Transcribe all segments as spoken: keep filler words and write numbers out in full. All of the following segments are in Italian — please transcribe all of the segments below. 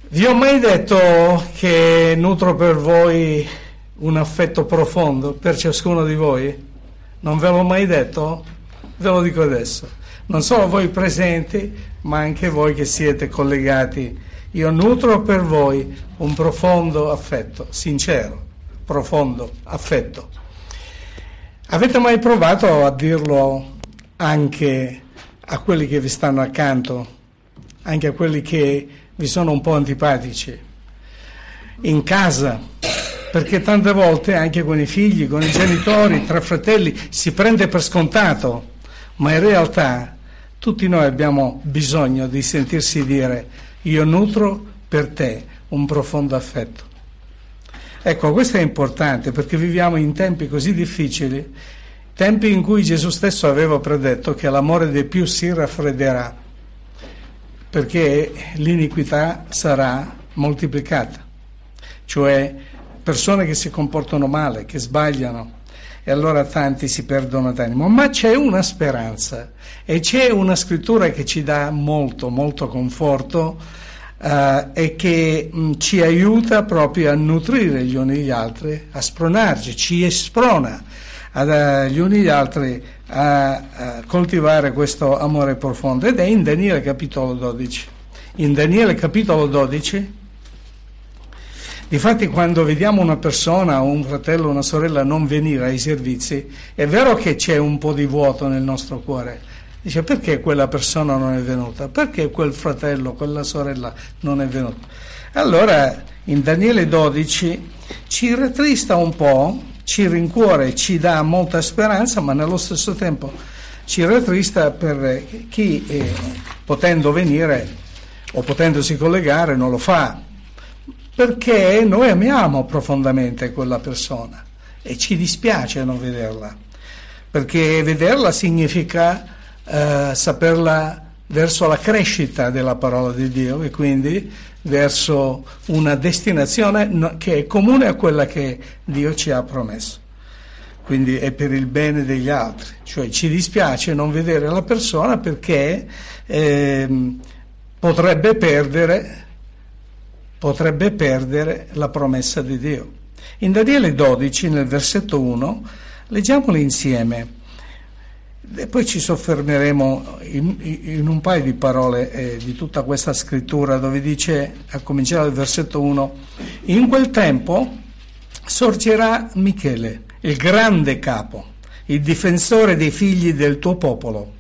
Vi ho mai detto che nutro per voi un affetto profondo, per ciascuno di voi? Non ve l'ho mai detto? Ve lo dico adesso. Non solo voi presenti, ma anche voi che siete collegati. Io nutro per voi un profondo affetto, sincero, profondo affetto. Avete mai provato a dirlo anche a quelli che vi stanno accanto, anche a quelli che vi sono un po' antipatici, in casa, perché tante volte anche con i figli, con i genitori, tra fratelli si prende per scontato, ma in realtà tutti noi abbiamo bisogno di sentirsi dire: io nutro per te un profondo affetto. Ecco, questo è importante perché viviamo in tempi così difficili, tempi in cui Gesù stesso aveva predetto che l'amore dei più si raffredderà, perché l'iniquità sarà moltiplicata, cioè persone che si comportano male, che sbagliano, e allora tanti si perdono d'animo. Ma c'è una speranza e c'è una scrittura che ci dà molto, molto conforto eh, e che mh, ci aiuta proprio a nutrire gli uni gli altri, a spronarci, ci esprona ad, gli uni gli altri a, a coltivare questo amore profondo, ed è in Daniele capitolo dodici. In Daniele capitolo dodici, difatti, quando vediamo una persona, un fratello o una sorella non venire ai servizi, è vero che c'è un po' di vuoto nel nostro cuore. Dice: perché quella persona non è venuta? Perché quel fratello, quella sorella non è venuta? Allora in Daniele dodici ci rattrista un po', ci rincuora, ci dà molta speranza, ma nello stesso tempo ci rattrista per chi eh, potendo venire o potendosi collegare non lo fa, perché noi amiamo profondamente quella persona e ci dispiace non vederla, perché vederla significa eh, saperla verso la crescita della parola di Dio e quindi verso una destinazione che è comune a quella che Dio ci ha promesso. Quindi è per il bene degli altri, cioè ci dispiace non vedere la persona perché eh, potrebbe perdere potrebbe perdere la promessa di Dio. In Daniele dodici, nel versetto uno, leggiamoli insieme e poi ci soffermeremo in, in un paio di parole eh, di tutta questa scrittura, dove dice, a cominciare dal versetto uno: in quel tempo sorgerà Michele, il grande capo, il difensore dei figli del tuo popolo.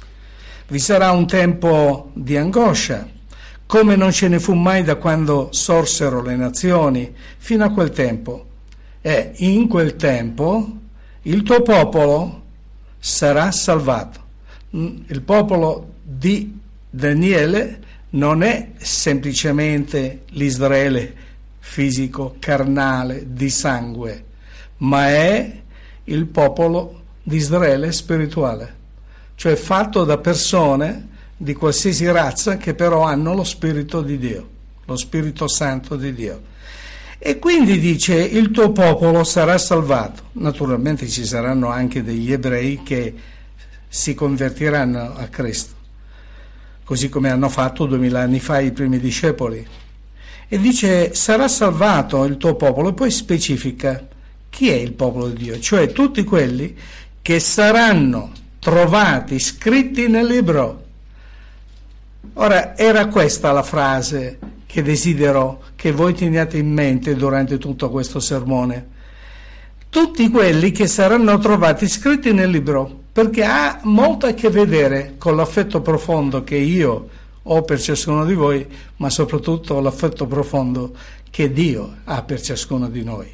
Vi sarà un tempo di angoscia, come non ce ne fu mai da quando sorsero le nazioni fino a quel tempo. E in quel tempo il tuo popolo sarà salvato. Il popolo di Daniele non è semplicemente l'Israele fisico, carnale, di sangue, ma è il popolo di Israele spirituale, cioè fatto da persone di qualsiasi razza che però hanno lo Spirito di Dio, lo Spirito Santo di Dio. E quindi dice: il tuo popolo sarà salvato. Naturalmente ci saranno anche degli ebrei che si convertiranno a Cristo, così come hanno fatto duemila anni fa i primi discepoli. E dice: sarà salvato il tuo popolo, e poi specifica chi è il popolo di Dio, cioè tutti quelli che saranno trovati scritti nel libro. Ora, era questa la frase che desidero che voi teniate in mente durante tutto questo sermone. Tutti quelli che saranno trovati scritti nel libro, perché ha molto a che vedere con l'affetto profondo che io ho per ciascuno di voi, ma soprattutto l'affetto profondo che Dio ha per ciascuno di noi.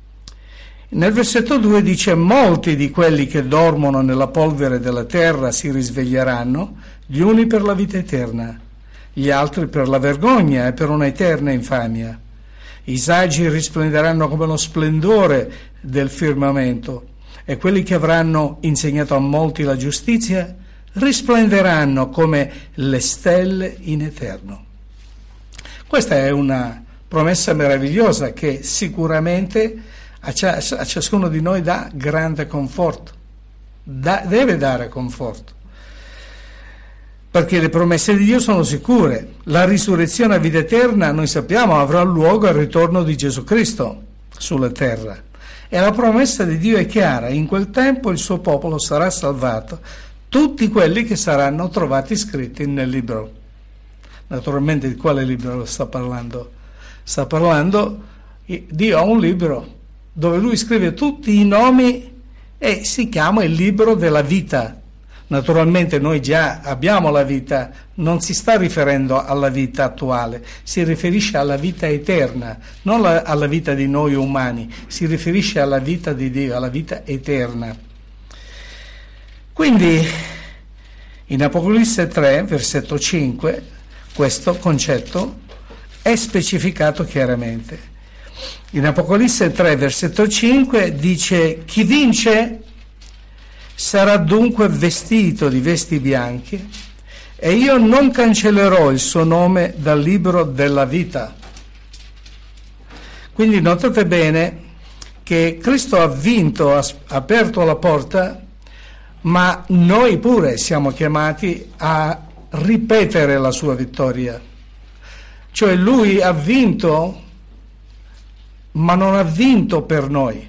Nel versetto due dice: molti di quelli che dormono nella polvere della terra si risveglieranno, gli uni per la vita eterna, gli altri per la vergogna e per una eterna infamia. I saggi risplenderanno come lo splendore del firmamento, e quelli che avranno insegnato a molti la giustizia risplenderanno come le stelle in eterno. Questa è una promessa meravigliosa che sicuramente a, cia- a ciascuno di noi dà grande conforto, da- deve dare conforto. perché le promesse di Dio sono sicure. La risurrezione a vita eterna, noi sappiamo, avrà luogo al ritorno di Gesù Cristo sulla terra. E la promessa di Dio è chiara: in quel tempo il suo popolo sarà salvato, tutti quelli che saranno trovati scritti nel libro. Naturalmente di quale libro sta parlando? Sta parlando, Dio ha un libro dove lui scrive tutti i nomi e si chiama il libro della vita. Naturalmente noi già abbiamo la vita, non si sta riferendo alla vita attuale, si riferisce alla vita eterna, non la, alla vita di noi umani, si riferisce alla vita di Dio, alla vita eterna. Quindi in Apocalisse tre, versetto cinque, questo concetto è specificato chiaramente. In Apocalisse tre, versetto cinque dice: chi vince sarà dunque vestito di vesti bianchi e io non cancellerò il suo nome dal libro della vita. Quindi notate bene che Cristo ha vinto, ha aperto la porta, ma noi pure siamo chiamati a ripetere la sua vittoria. Cioè lui ha vinto, ma non ha vinto per noi.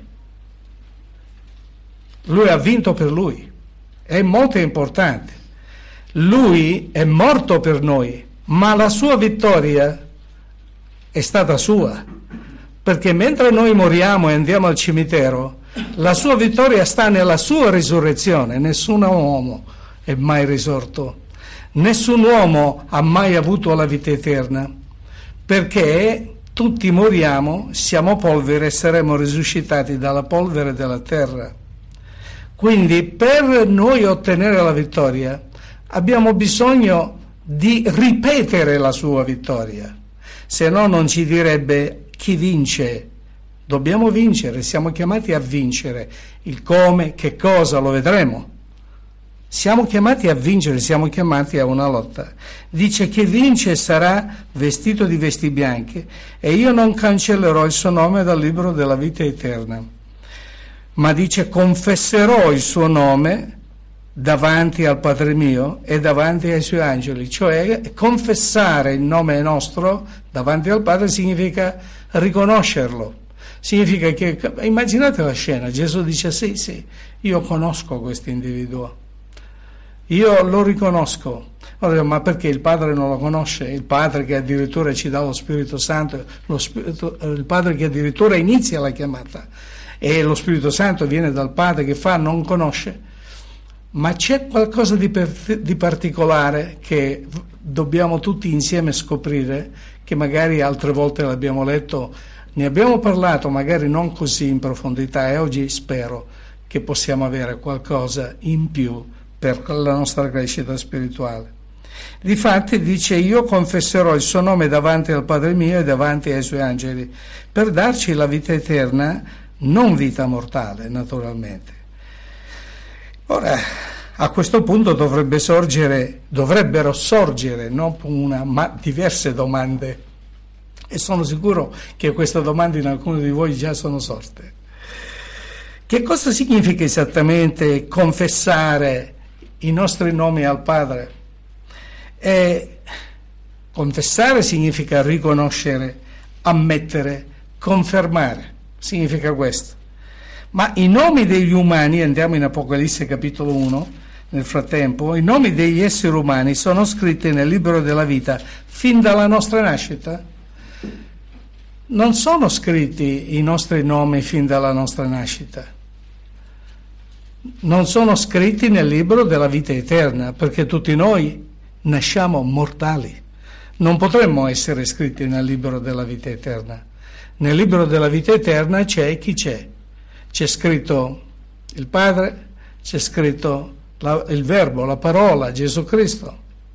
Lui ha vinto per lui, è molto importante. Lui è morto per noi, ma la sua vittoria è stata sua, perché mentre noi moriamo e andiamo al cimitero, la sua vittoria sta nella sua risurrezione. Nessun uomo è mai risorto, nessun uomo ha mai avuto la vita eterna, perché tutti moriamo, siamo polvere e saremo risuscitati dalla polvere della terra. Quindi per noi ottenere la vittoria abbiamo bisogno di ripetere la sua vittoria, se no non ci direbbe chi vince. Dobbiamo vincere, siamo chiamati a vincere. Il come, che cosa, lo vedremo. Siamo chiamati a vincere, siamo chiamati a una lotta. Dice: chi vince sarà vestito di vesti bianchi e io non cancellerò il suo nome dal libro della vita eterna. Ma dice: confesserò il suo nome davanti al Padre mio e davanti ai suoi angeli. Cioè confessare il nome nostro davanti al Padre significa riconoscerlo, significa che, immaginate la scena, Gesù dice: sì sì, io conosco questo individuo, io lo riconosco. Allora, ma perché il Padre non lo conosce? Il Padre che addirittura ci dà lo Spirito Santo, lo Spirito, il Padre che addirittura inizia la chiamata, e lo Spirito Santo viene dal Padre che fa, non conosce. Ma c'è qualcosa di, per, di particolare che dobbiamo tutti insieme scoprire, che magari altre volte l'abbiamo letto, ne abbiamo parlato, magari non così in profondità, e oggi spero che possiamo avere qualcosa in più per la nostra crescita spirituale. Difatti dice: io confesserò il suo nome davanti al Padre mio e davanti ai suoi angeli, per darci la vita eterna, non vita mortale, naturalmente. Ora, a questo punto dovrebbe sorgere, dovrebbero sorgere non una, ma diverse domande, e sono sicuro che queste domande in alcuni di voi già sono sorte. Che cosa significa esattamente confessare i nostri nomi al Padre? E confessare significa riconoscere, ammettere, confermare. Significa questo. Ma i nomi degli umani, andiamo in Apocalisse capitolo uno, nel frattempo, i nomi degli esseri umani sono scritti nel libro della vita fin dalla nostra nascita. Non sono scritti i nostri nomi fin dalla nostra nascita. Non sono scritti nel libro della vita eterna, perché tutti noi nasciamo mortali. Non potremmo essere scritti nel libro della vita eterna. Nel libro della vita eterna c'è chi c'è. C'è scritto il Padre, c'è scritto la, il Verbo, la parola, Gesù Cristo.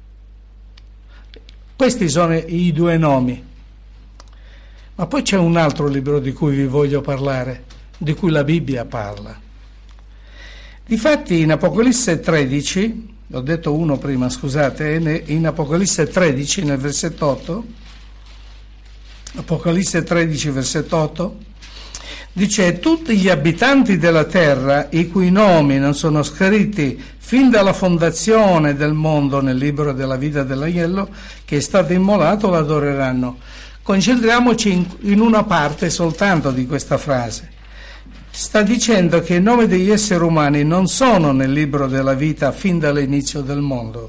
Questi sono i due nomi. Ma poi c'è un altro libro di cui vi voglio parlare, di cui la Bibbia parla. Difatti in Apocalisse tredici, ho detto uno prima, scusate, in Apocalisse tredici, nel versetto otto, Apocalisse tredici, versetto otto, Dice: tutti gli abitanti della terra, i cui nomi non sono scritti fin dalla fondazione del mondo nel libro della vita dell'agnello che è stato immolato, l'adoreranno. Concentriamoci in, in una parte soltanto di questa frase. Sta dicendo che i nomi degli esseri umani non sono nel libro della vita fin dall'inizio del mondo.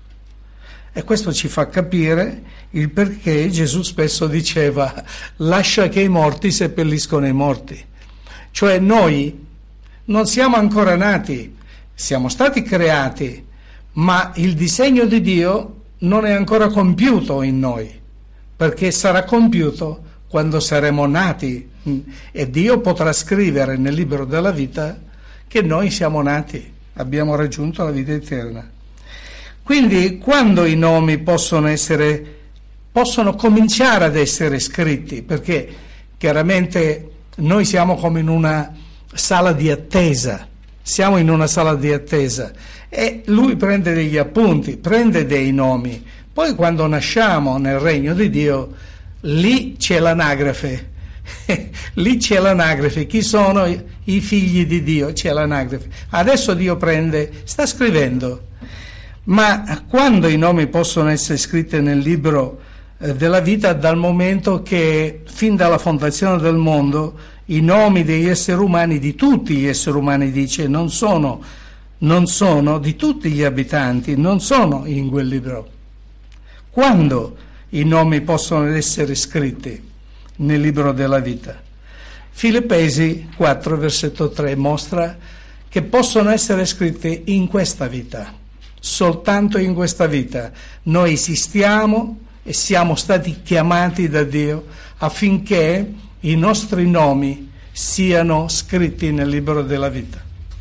E questo ci fa capire il perché Gesù spesso diceva: lascia che i morti seppelliscono i morti. Cioè noi non siamo ancora nati, siamo stati creati, ma il disegno di Dio non è ancora compiuto in noi, perché sarà compiuto quando saremo nati, e Dio potrà scrivere nel libro della vita che noi siamo nati, abbiamo raggiunto la vita eterna. Quindi quando i nomi possono essere, possono cominciare ad essere scritti, perché chiaramente noi siamo come in una sala di attesa, siamo in una sala di attesa e lui prende degli appunti, prende dei nomi, poi quando nasciamo nel regno di Dio, lì c'è l'anagrafe, lì c'è l'anagrafe, chi sono i figli di Dio, c'è l'anagrafe. Adesso Dio prende, sta scrivendo. Ma quando i nomi possono essere scritti nel libro eh, della vita? Dal momento che fin dalla fondazione del mondo i nomi degli esseri umani, di tutti gli esseri umani, dice, non sono, non sono di tutti gli abitanti, non sono in quel libro. Quando i nomi possono essere scritti nel libro della vita? Filippesi quattro versetto tre mostra che possono essere scritti in questa vita. Soltanto in questa vita noi esistiamo e siamo stati chiamati da Dio affinché i nostri nomi siano scritti nel libro della vita.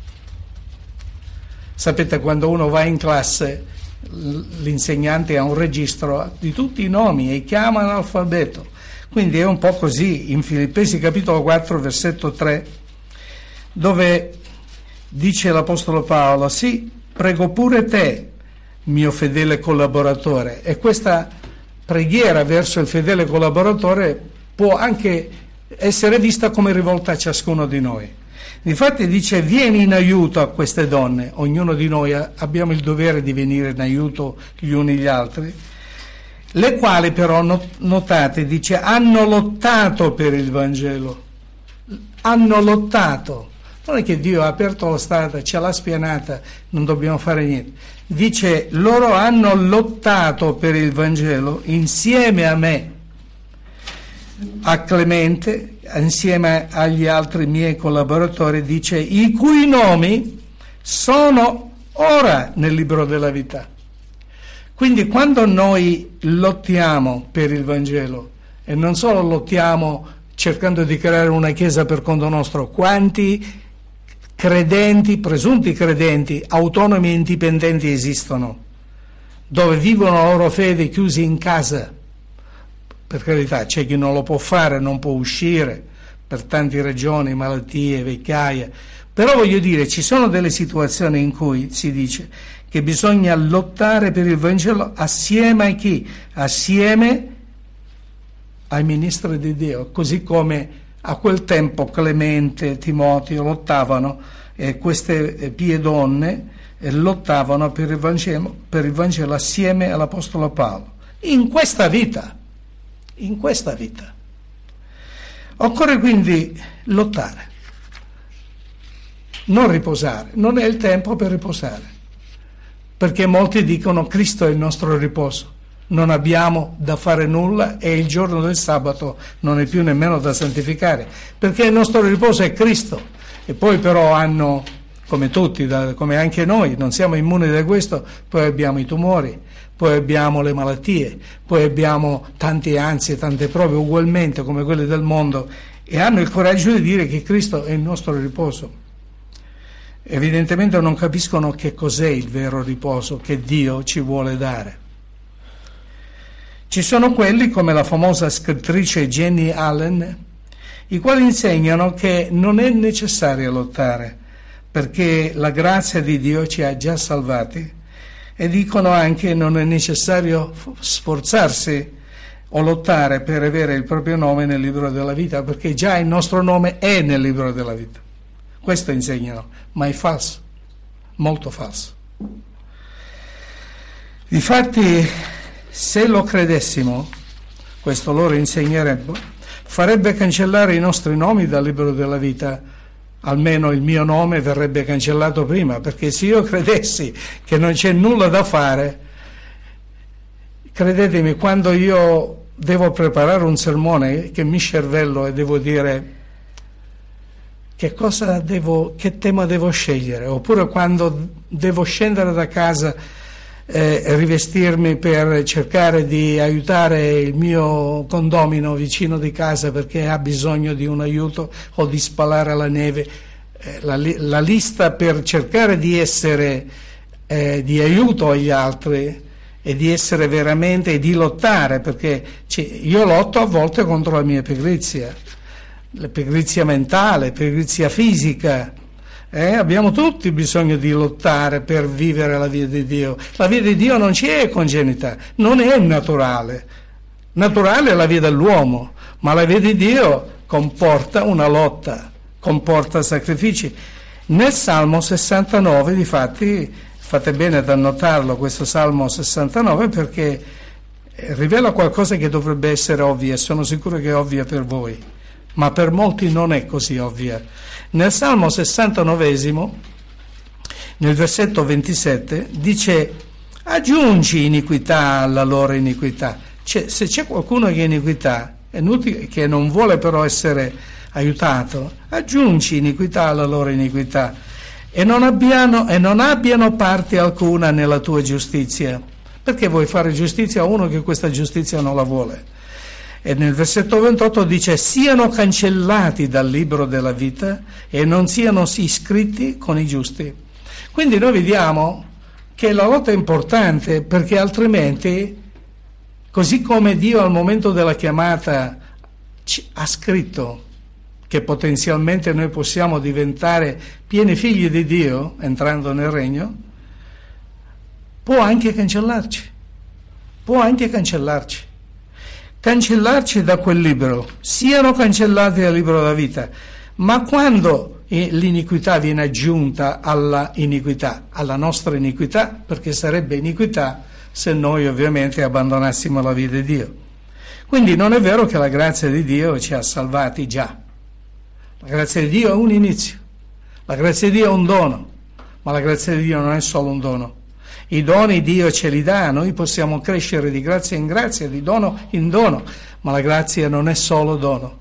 Sapete, quando uno va in classe, l'insegnante ha un registro di tutti i nomi e chiama l'alfabeto. Quindi è un po' così in Filippesi capitolo quattro versetto tre, dove dice l'Apostolo Paolo: sì, prego pure te, mio fedele collaboratore. E questa preghiera verso il fedele collaboratore può anche essere vista come rivolta a ciascuno di noi. Difatti dice: vieni in aiuto a queste donne. Ognuno di noi ha, abbiamo il dovere di venire in aiuto gli uni gli altri, le quali però, notate, dice, hanno lottato per il Vangelo. Hanno lottato. Non è che Dio ha aperto la strada, ce l'ha spianata, non dobbiamo fare niente. Dice: loro hanno lottato per il Vangelo insieme a me, a Clemente, insieme agli altri miei collaboratori, dice, i cui nomi sono ora nel libro della vita. Quindi quando noi lottiamo per il Vangelo, e non solo lottiamo cercando di creare una chiesa per conto nostro, quanti credenti, presunti credenti, autonomi e indipendenti esistono, dove vivono la loro fede chiusi in casa. Per carità, c'è chi non lo può fare, non può uscire per tante ragioni, malattie, vecchiaia, però voglio dire, ci sono delle situazioni in cui si dice che bisogna lottare per il Vangelo assieme a chi? Assieme ai ministri di Dio, così come a quel tempo Clemente, Timoteo lottavano, e queste pie donne eh, lottavano per il Vangelo, per il Vangelo assieme all'Apostolo Paolo. In questa vita, in questa vita. Occorre quindi lottare, non riposare, non è il tempo per riposare, perché molti dicono Cristo è il nostro riposo. Non abbiamo da fare nulla e il giorno del sabato non è più nemmeno da santificare, perché il nostro riposo è Cristo. E poi però hanno, come tutti, da, come anche noi, non siamo immuni da questo, poi abbiamo i tumori, poi abbiamo le malattie, poi abbiamo tante ansie, tante prove ugualmente come quelle del mondo, e hanno il coraggio di dire che Cristo è il nostro riposo. Evidentemente non capiscono che cos'è il vero riposo che Dio ci vuole dare. Ci sono quelli, come la famosa scrittrice Jenny Allen, i quali insegnano che non è necessario lottare, perché la grazia di Dio ci ha già salvati, e dicono anche che non è necessario sforzarsi o lottare per avere il proprio nome nel libro della vita, perché già il nostro nome è nel libro della vita. Questo insegnano, ma è falso, molto falso. Difatti, se lo credessimo, questo loro insegnerebbe, farebbe cancellare i nostri nomi dal libro della vita. Almeno il mio nome verrebbe cancellato prima, perché se io credessi che non c'è nulla da fare, credetemi, quando io devo preparare un sermone che mi cervello e devo dire che cosa devo, che tema devo scegliere, oppure quando devo scendere da casa e eh, rivestirmi per cercare di aiutare il mio condomino vicino di casa perché ha bisogno di un aiuto, o di spalare la neve, eh, la, la lista per cercare di essere eh, di aiuto agli altri e di essere veramente, e di lottare, perché io lotto a volte contro la mia pigrizia, la pigrizia mentale, pigrizia fisica. Eh, abbiamo tutti bisogno di lottare per vivere la via di Dio. La via di Dio non ci è congenita, non è naturale. Naturale è la via dell'uomo, ma la via di Dio comporta una lotta, comporta sacrifici. Nel Salmo sessantanove, difatti, fate bene ad annotarlo questo Salmo sessantanove, perché rivela qualcosa che dovrebbe essere ovvia, e sono sicuro che è ovvia per voi, ma per molti non è così ovvia. Nel Salmo sessantanovesimo, nel versetto ventisette, dice: aggiungi iniquità alla loro iniquità. Cioè, se c'è qualcuno che è iniquità, è inutile, che non vuole però essere aiutato, aggiungi iniquità alla loro iniquità e non abbiano, e non abbiano parte alcuna nella tua giustizia. Perché vuoi fare giustizia a uno che questa giustizia non la vuole? E nel versetto ventotto dice: siano cancellati dal libro della vita e non siano iscritti con i giusti. Quindi noi vediamo che la lotta è importante, perché altrimenti, così come Dio al momento della chiamata ha scritto che potenzialmente noi possiamo diventare pieni figli di Dio entrando nel regno, può anche cancellarci, può anche cancellarci. cancellarci da quel libro, siano cancellati dal libro della vita. Ma quando l'iniquità viene aggiunta alla iniquità, alla nostra iniquità, perché sarebbe iniquità se noi ovviamente abbandonassimo la via di Dio. Quindi non è vero che la grazia di Dio ci ha salvati già. La grazia di Dio è un inizio, la grazia di Dio è un dono, ma la grazia di Dio non è solo un dono. I doni Dio ce li dà, noi possiamo crescere di grazia in grazia, di dono in dono, ma la grazia non è solo dono.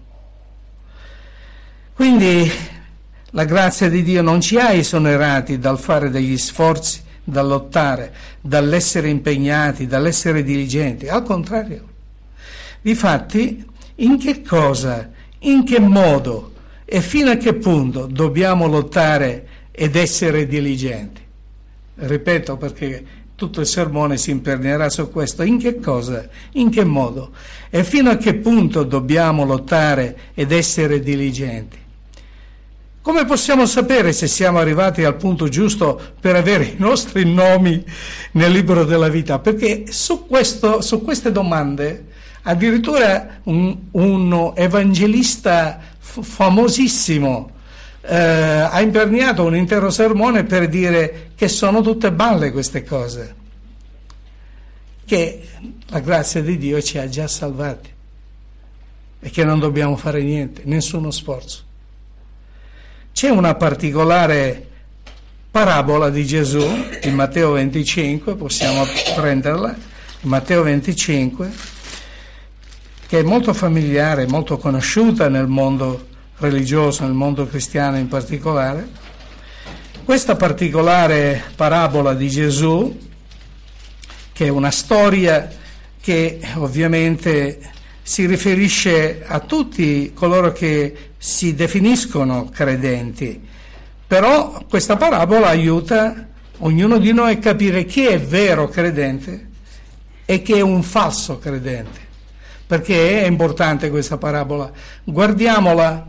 Quindi la grazia di Dio non ci ha esonerati dal fare degli sforzi, dal lottare, dall'essere impegnati, dall'essere diligenti, al contrario. Difatti, in che cosa, in che modo e fino a che punto dobbiamo lottare ed essere diligenti? Ripeto, perché tutto il sermone si impernerà su questo: in che cosa, in che modo e fino a che punto dobbiamo lottare ed essere diligenti. Come possiamo sapere se siamo arrivati al punto giusto per avere i nostri nomi nel libro della vita? Perché su, questo, su queste domande addirittura un, un evangelista f- famosissimo Eh, ha imperniato un intero sermone per dire che sono tutte balle queste cose, che la grazia di Dio ci ha già salvati e che non dobbiamo fare niente, nessuno sforzo. C'è una particolare parabola di Gesù in Matteo venticinque, possiamo prenderla, in Matteo venticinque, che è molto familiare, molto conosciuta nel mondo religioso, nel mondo cristiano in particolare. Questa particolare parabola di Gesù, che è una storia che ovviamente si riferisce a tutti coloro che si definiscono credenti, però questa parabola aiuta ognuno di noi a capire chi è vero credente e chi è un falso credente. Perché è importante questa parabola? Guardiamola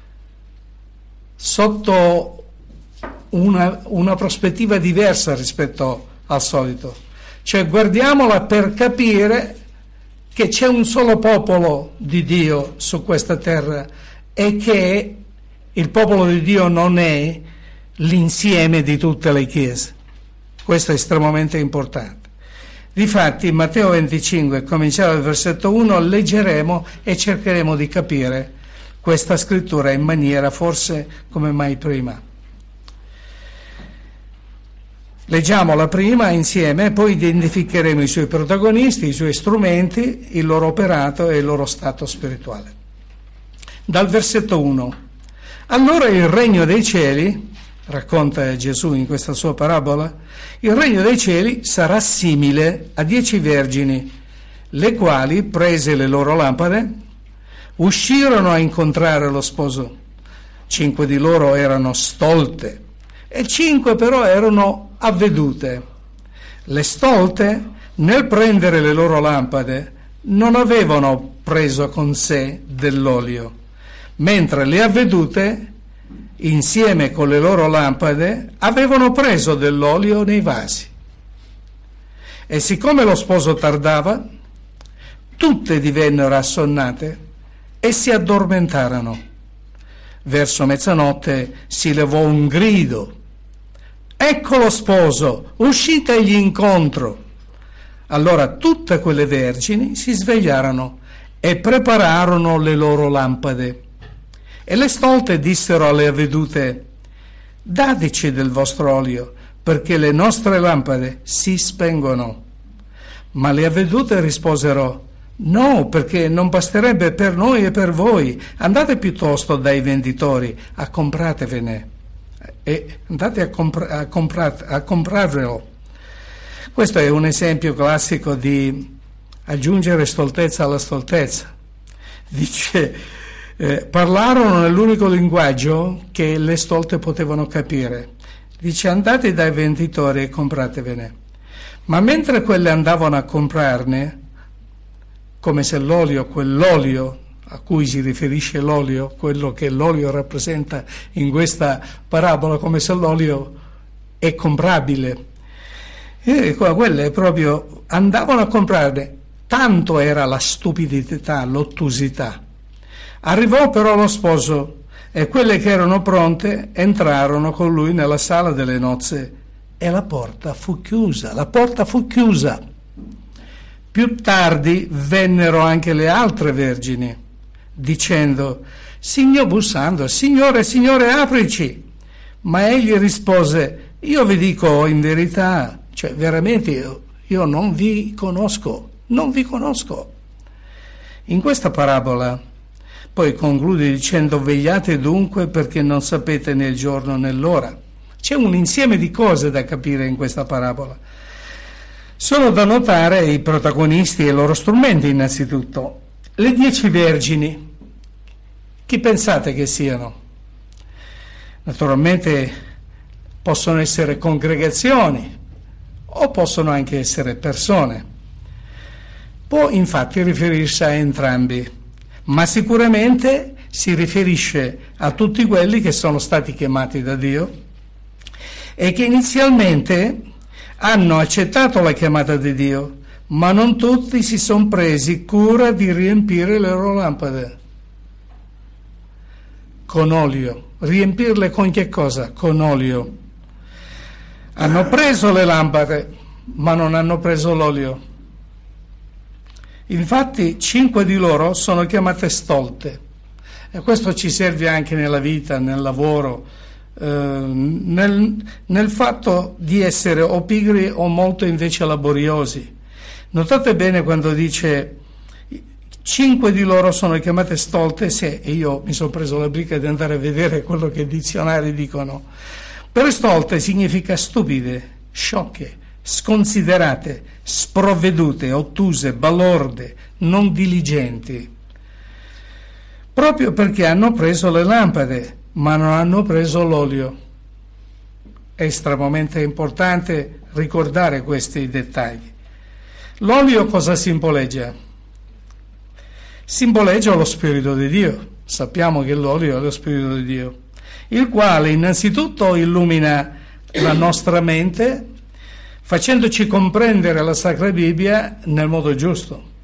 sotto una, una prospettiva diversa rispetto al solito, cioè guardiamola per capire che c'è un solo popolo di Dio su questa terra e che il popolo di Dio non è l'insieme di tutte le chiese. Questo è estremamente importante. Difatti in Matteo venticinque, cominciare dal versetto uno, leggeremo e cercheremo di capire questa scrittura in maniera forse come mai prima. Leggiamola prima insieme, poi identificheremo i suoi protagonisti, i suoi strumenti, il loro operato e il loro stato spirituale. Dal versetto uno. Allora il regno dei cieli, racconta Gesù in questa sua parabola, il regno dei cieli sarà simile a dieci vergini, le quali, prese le loro lampade, uscirono a incontrare lo sposo. Cinque di loro erano stolte e cinque però erano avvedute. Le stolte, nel prendere le loro lampade, non avevano preso con sé dell'olio, mentre le avvedute, insieme con le loro lampade, avevano preso dell'olio nei vasi. E siccome lo sposo tardava, tutte divennero assonnate e si addormentarono. Verso mezzanotte si levò un grido: ecco lo sposo, uscitegli incontro. Allora tutte quelle vergini si svegliarono e prepararono le loro lampade. E le stolte dissero alle avvedute: dateci del vostro olio, perché le nostre lampade si spengono. Ma le avvedute risposero: no, perché non basterebbe per noi e per voi. Andate piuttosto dai venditori, a compratevene e andate a, compra- a, comprat- a comprarvelo. Questo è un esempio classico di aggiungere stoltezza alla stoltezza. Dice, eh, parlarono nell'unico linguaggio che le stolte potevano capire. Dice, andate dai venditori e compratevene. Ma mentre quelle andavano a comprarne, come se l'olio, quell'olio a cui si riferisce l'olio, quello che l'olio rappresenta in questa parabola, come se l'olio è comprabile. E quelle proprio andavano a comprarne, tanto era la stupidità, l'ottusità. Arrivò però lo sposo e quelle che erano pronte entrarono con lui nella sala delle nozze e la porta fu chiusa, la porta fu chiusa. Più tardi vennero anche le altre vergini, dicendo, Signor, bussando, Signore, Signore, aprici. Ma egli rispose, io vi dico in verità, cioè veramente io, io non vi conosco, non vi conosco. In questa parabola poi conclude dicendo, vegliate dunque perché non sapete né il giorno né l'ora. C'è un insieme di cose da capire in questa parabola. Sono da notare i protagonisti e i loro strumenti innanzitutto. Le dieci vergini, chi pensate che siano? Naturalmente possono essere congregazioni o possono anche essere persone. Può infatti riferirsi a entrambi, ma sicuramente si riferisce a tutti quelli che sono stati chiamati da Dio e che inizialmente hanno accettato la chiamata di Dio, ma non tutti si sono presi cura di riempire le loro lampade con olio. Riempirle con che cosa? Con olio. Hanno preso le lampade, ma non hanno preso l'olio. Infatti cinque di loro sono chiamate stolte, e questo ci serve anche nella vita, nel lavoro, eh, nel, nel fatto di essere o pigri o molto invece laboriosi. Notate bene quando dice cinque di loro sono chiamate stolte, se io mi sono preso la briga di andare a vedere quello che i dizionari dicono. Per stolte significa stupide, sciocche, sconsiderate, sprovvedute, ottuse, balorde, non diligenti, proprio perché hanno preso le lampade ma non hanno preso l'olio. È estremamente importante ricordare questi dettagli. L'olio cosa simboleggia? Simboleggia lo Spirito di Dio. Sappiamo che l'olio è lo Spirito di Dio, il quale innanzitutto illumina la nostra mente facendoci comprendere la Sacra Bibbia nel modo giusto.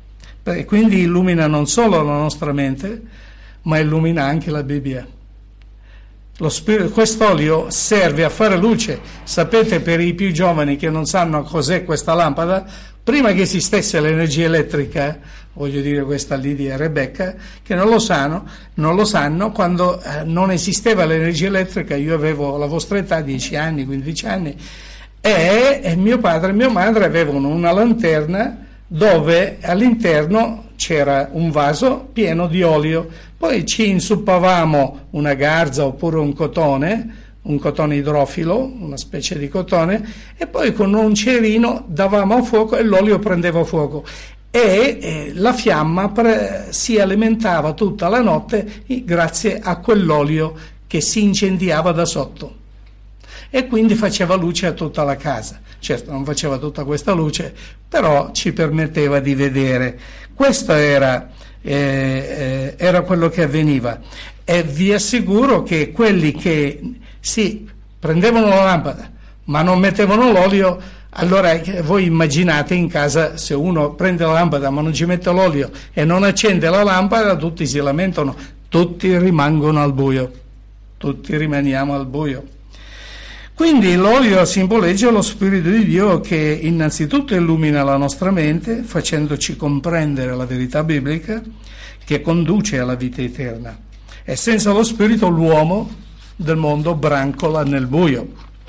E quindi illumina non solo la nostra mente, ma illumina anche la Bibbia. Lo spirito, quest'olio serve a fare luce. Sapete, per i più giovani che non sanno cos'è questa lampada, prima che esistesse l'energia elettrica, voglio dire questa Lidia e Rebecca, che non lo sanno, non lo sanno, quando eh, non esisteva l'energia elettrica, io avevo la vostra età, dieci anni, quindici anni, e, e mio padre e mia madre avevano una lanterna dove all'interno c'era un vaso pieno di olio, poi ci insuppavamo una garza oppure un cotone, un cotone idrofilo, una specie di cotone, e poi con un cerino davamo a fuoco e l'olio prendeva fuoco e eh, la fiamma pre- si alimentava tutta la notte grazie a quell'olio che si incendiava da sotto e quindi faceva luce a tutta la casa. Certo, non faceva tutta questa luce, però ci permetteva di vedere. Questo era, eh, eh, era quello che avveniva. E vi assicuro che quelli che sì, prendevano la lampada, ma non mettevano l'olio, allora voi immaginate in casa, se uno prende la lampada ma non ci mette l'olio e non accende la lampada, tutti si lamentano, tutti rimangono al buio, tutti rimaniamo al buio. Quindi l'olio simboleggia lo Spirito di Dio che innanzitutto illumina la nostra mente, facendoci comprendere la verità biblica che conduce alla vita eterna. E senza lo Spirito l'uomo del mondo brancola nel buio.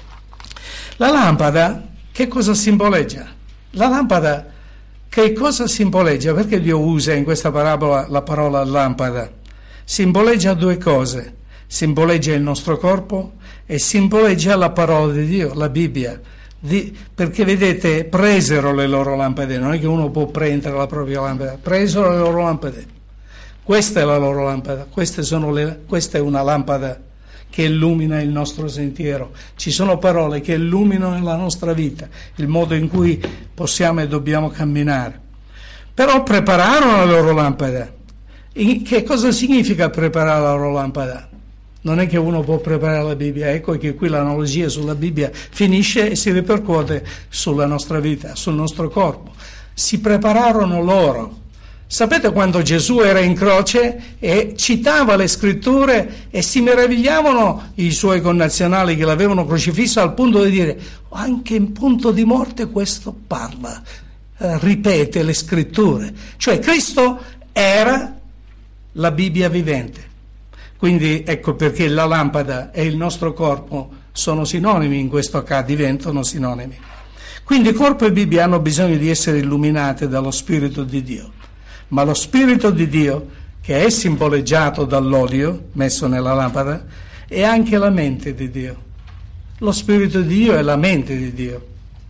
La lampada che cosa simboleggia? La lampada che cosa simboleggia? Perché Dio usa in questa parabola la parola lampada? Simboleggia due cose. Simboleggia il nostro corpo e simboleggia la parola di Dio, la Bibbia. Di, perché vedete, presero le loro lampade, non è che uno può prendere la propria lampada, presero le loro lampade. Questa è la loro lampada, queste sono le, questa è una lampada che illumina il nostro sentiero. Ci sono parole che illuminano la nostra vita, il modo in cui possiamo e dobbiamo camminare. Però prepararono la loro lampada. Che cosa significa preparare la loro lampada? Non è che uno può preparare la Bibbia, ecco che qui l'analogia sulla Bibbia finisce e si ripercuote sulla nostra vita, sul nostro corpo. Si prepararono loro. Sapete quando Gesù era in croce e citava le scritture e si meravigliavano i suoi connazionali che l'avevano crocifisso al punto di dire anche in punto di morte questo parla, eh, ripete le scritture. Cioè Cristo era la Bibbia vivente. Quindi ecco perché la lampada e il nostro corpo sono sinonimi in questo caso, diventano sinonimi. Quindi corpo e Bibbia hanno bisogno di essere illuminate dallo Spirito di Dio, ma lo Spirito di Dio, che è simboleggiato dall'olio messo nella lampada, è anche la mente di Dio. Lo Spirito di Dio è la mente di Dio.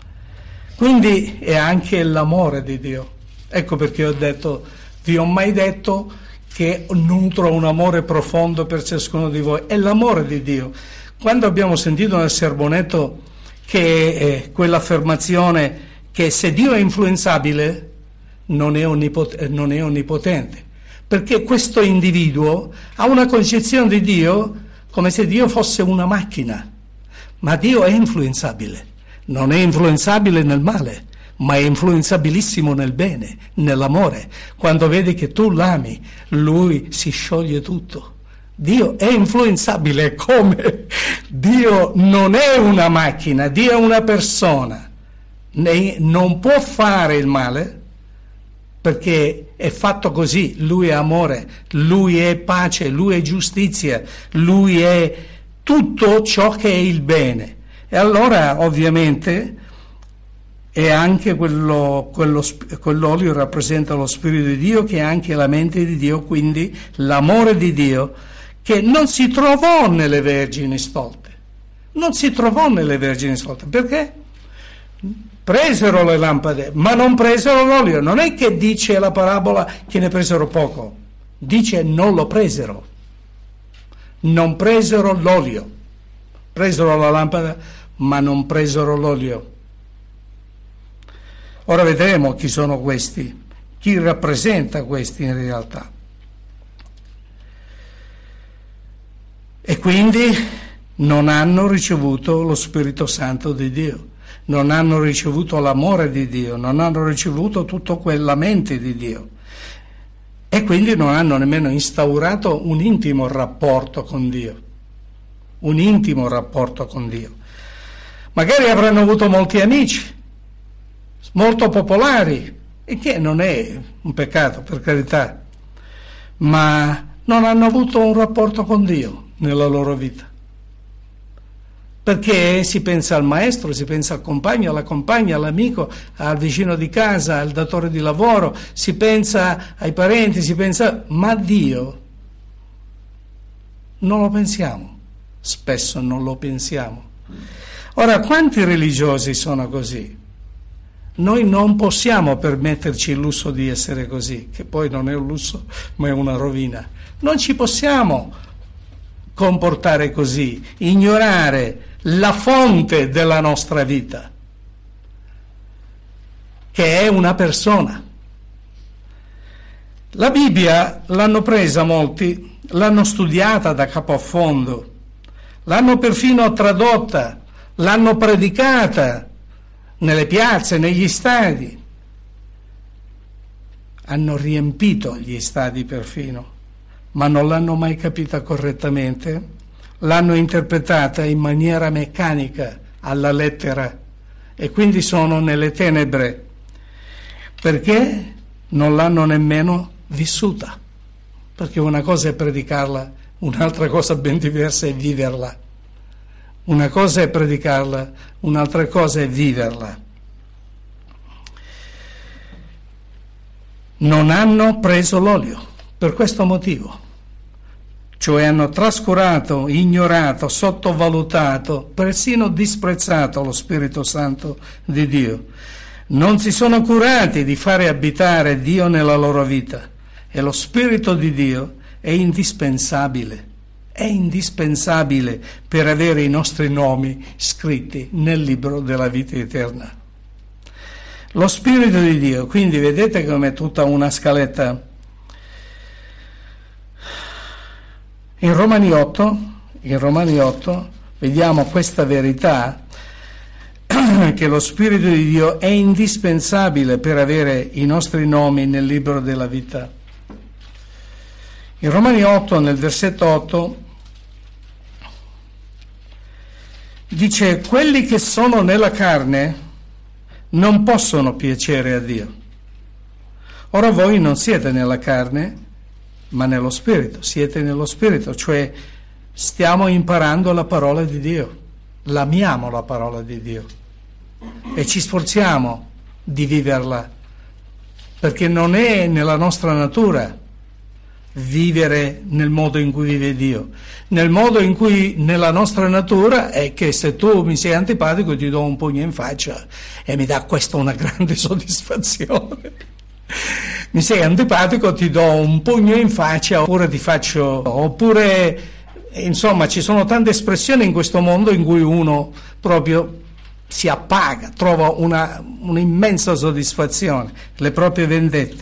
Quindi è anche l'amore di Dio. Ecco perché ho detto, vi ho mai detto che nutro un amore profondo per ciascuno di voi, è l'amore di Dio. Quando abbiamo sentito nel sermonetto che eh, quell'affermazione che se Dio è influenzabile non è, onnipot- non è onnipotente, perché questo individuo ha una concezione di Dio come se Dio fosse una macchina, ma Dio è influenzabile, non è influenzabile nel male, ma è influenzabilissimo nel bene, nell'amore. Quando vede che tu l'ami, lui si scioglie tutto. Dio è influenzabile, come? Dio non è una macchina, Dio è una persona. Non può fare il male perché è fatto così. Lui è amore, lui è pace, lui è giustizia, lui è tutto ciò che è il bene. E allora ovviamente e anche quello, quello, quell'olio rappresenta lo Spirito di Dio, che è anche la mente di Dio, quindi l'amore di Dio, che non si trovò nelle vergini stolte. Non si trovò nelle vergini stolte. Perché? Presero le lampade, ma non presero l'olio. Non è che dice la parabola che ne presero poco. Dice non lo presero. Non presero l'olio. Presero la lampada, ma non presero l'olio. Ora vedremo chi sono questi, chi rappresenta questi in realtà. E quindi non hanno ricevuto lo Spirito Santo di Dio, non hanno ricevuto l'amore di Dio, non hanno ricevuto tutto quella mente di Dio. e quindi non hanno nemmeno instaurato un intimo rapporto con Dio, un intimo rapporto con Dio. Magari avranno avuto molti amici, molto popolari, e che non è un peccato, per carità, ma non hanno avuto un rapporto con Dio nella loro vita. Perché si pensa al maestro, si pensa al compagno, alla compagna, all'amico, al vicino di casa, al datore di lavoro, si pensa ai parenti, si pensa... ma Dio non lo pensiamo, spesso non lo pensiamo. Ora, quanti religiosi sono così? Noi non possiamo permetterci il lusso di essere così, che poi non è un lusso, ma è una rovina. Non ci possiamo comportare così, ignorare la fonte della nostra vita, che è una persona. La Bibbia l'hanno presa molti, l'hanno studiata da capo a fondo, l'hanno perfino tradotta, l'hanno predicata nelle piazze, negli stadi. Hanno riempito gli stadi perfino, ma non l'hanno mai capita correttamente. L'hanno interpretata in maniera meccanica, alla lettera, e quindi sono nelle tenebre, perché non l'hanno nemmeno vissuta, perché una cosa è predicarla, un'altra cosa ben diversa è viverla. Una cosa è predicarla, un'altra cosa è viverla. Non hanno preso l'olio per questo motivo. Cioè hanno trascurato, ignorato, sottovalutato, persino disprezzato lo Spirito Santo di Dio. Non si sono curati di fare abitare Dio nella loro vita, e lo Spirito di Dio è indispensabile, è indispensabile per avere i nostri nomi scritti nel libro della vita eterna. Lo Spirito di Dio, quindi vedete com'è tutta una scaletta. In Romani otto, in Romani otto vediamo questa verità, che lo Spirito di Dio è indispensabile per avere i nostri nomi nel libro della vita. In Romani otto, nel versetto otto, dice: quelli che sono nella carne non possono piacere a Dio. Ora voi non siete nella carne, ma nello Spirito, siete nello Spirito, cioè stiamo imparando la parola di Dio, l'amiamo la parola di Dio e ci sforziamo di viverla, perché non è nella nostra natura vivere nel modo in cui vive Dio. Nel modo in cui nella nostra natura è che se tu mi sei antipatico ti do un pugno in faccia e mi dà questa una grande soddisfazione. Mi sei antipatico, ti do un pugno in faccia, oppure ti faccio, oppure insomma ci sono tante espressioni in questo mondo in cui uno proprio si appaga, trova una un'immensa soddisfazione, le proprie vendette.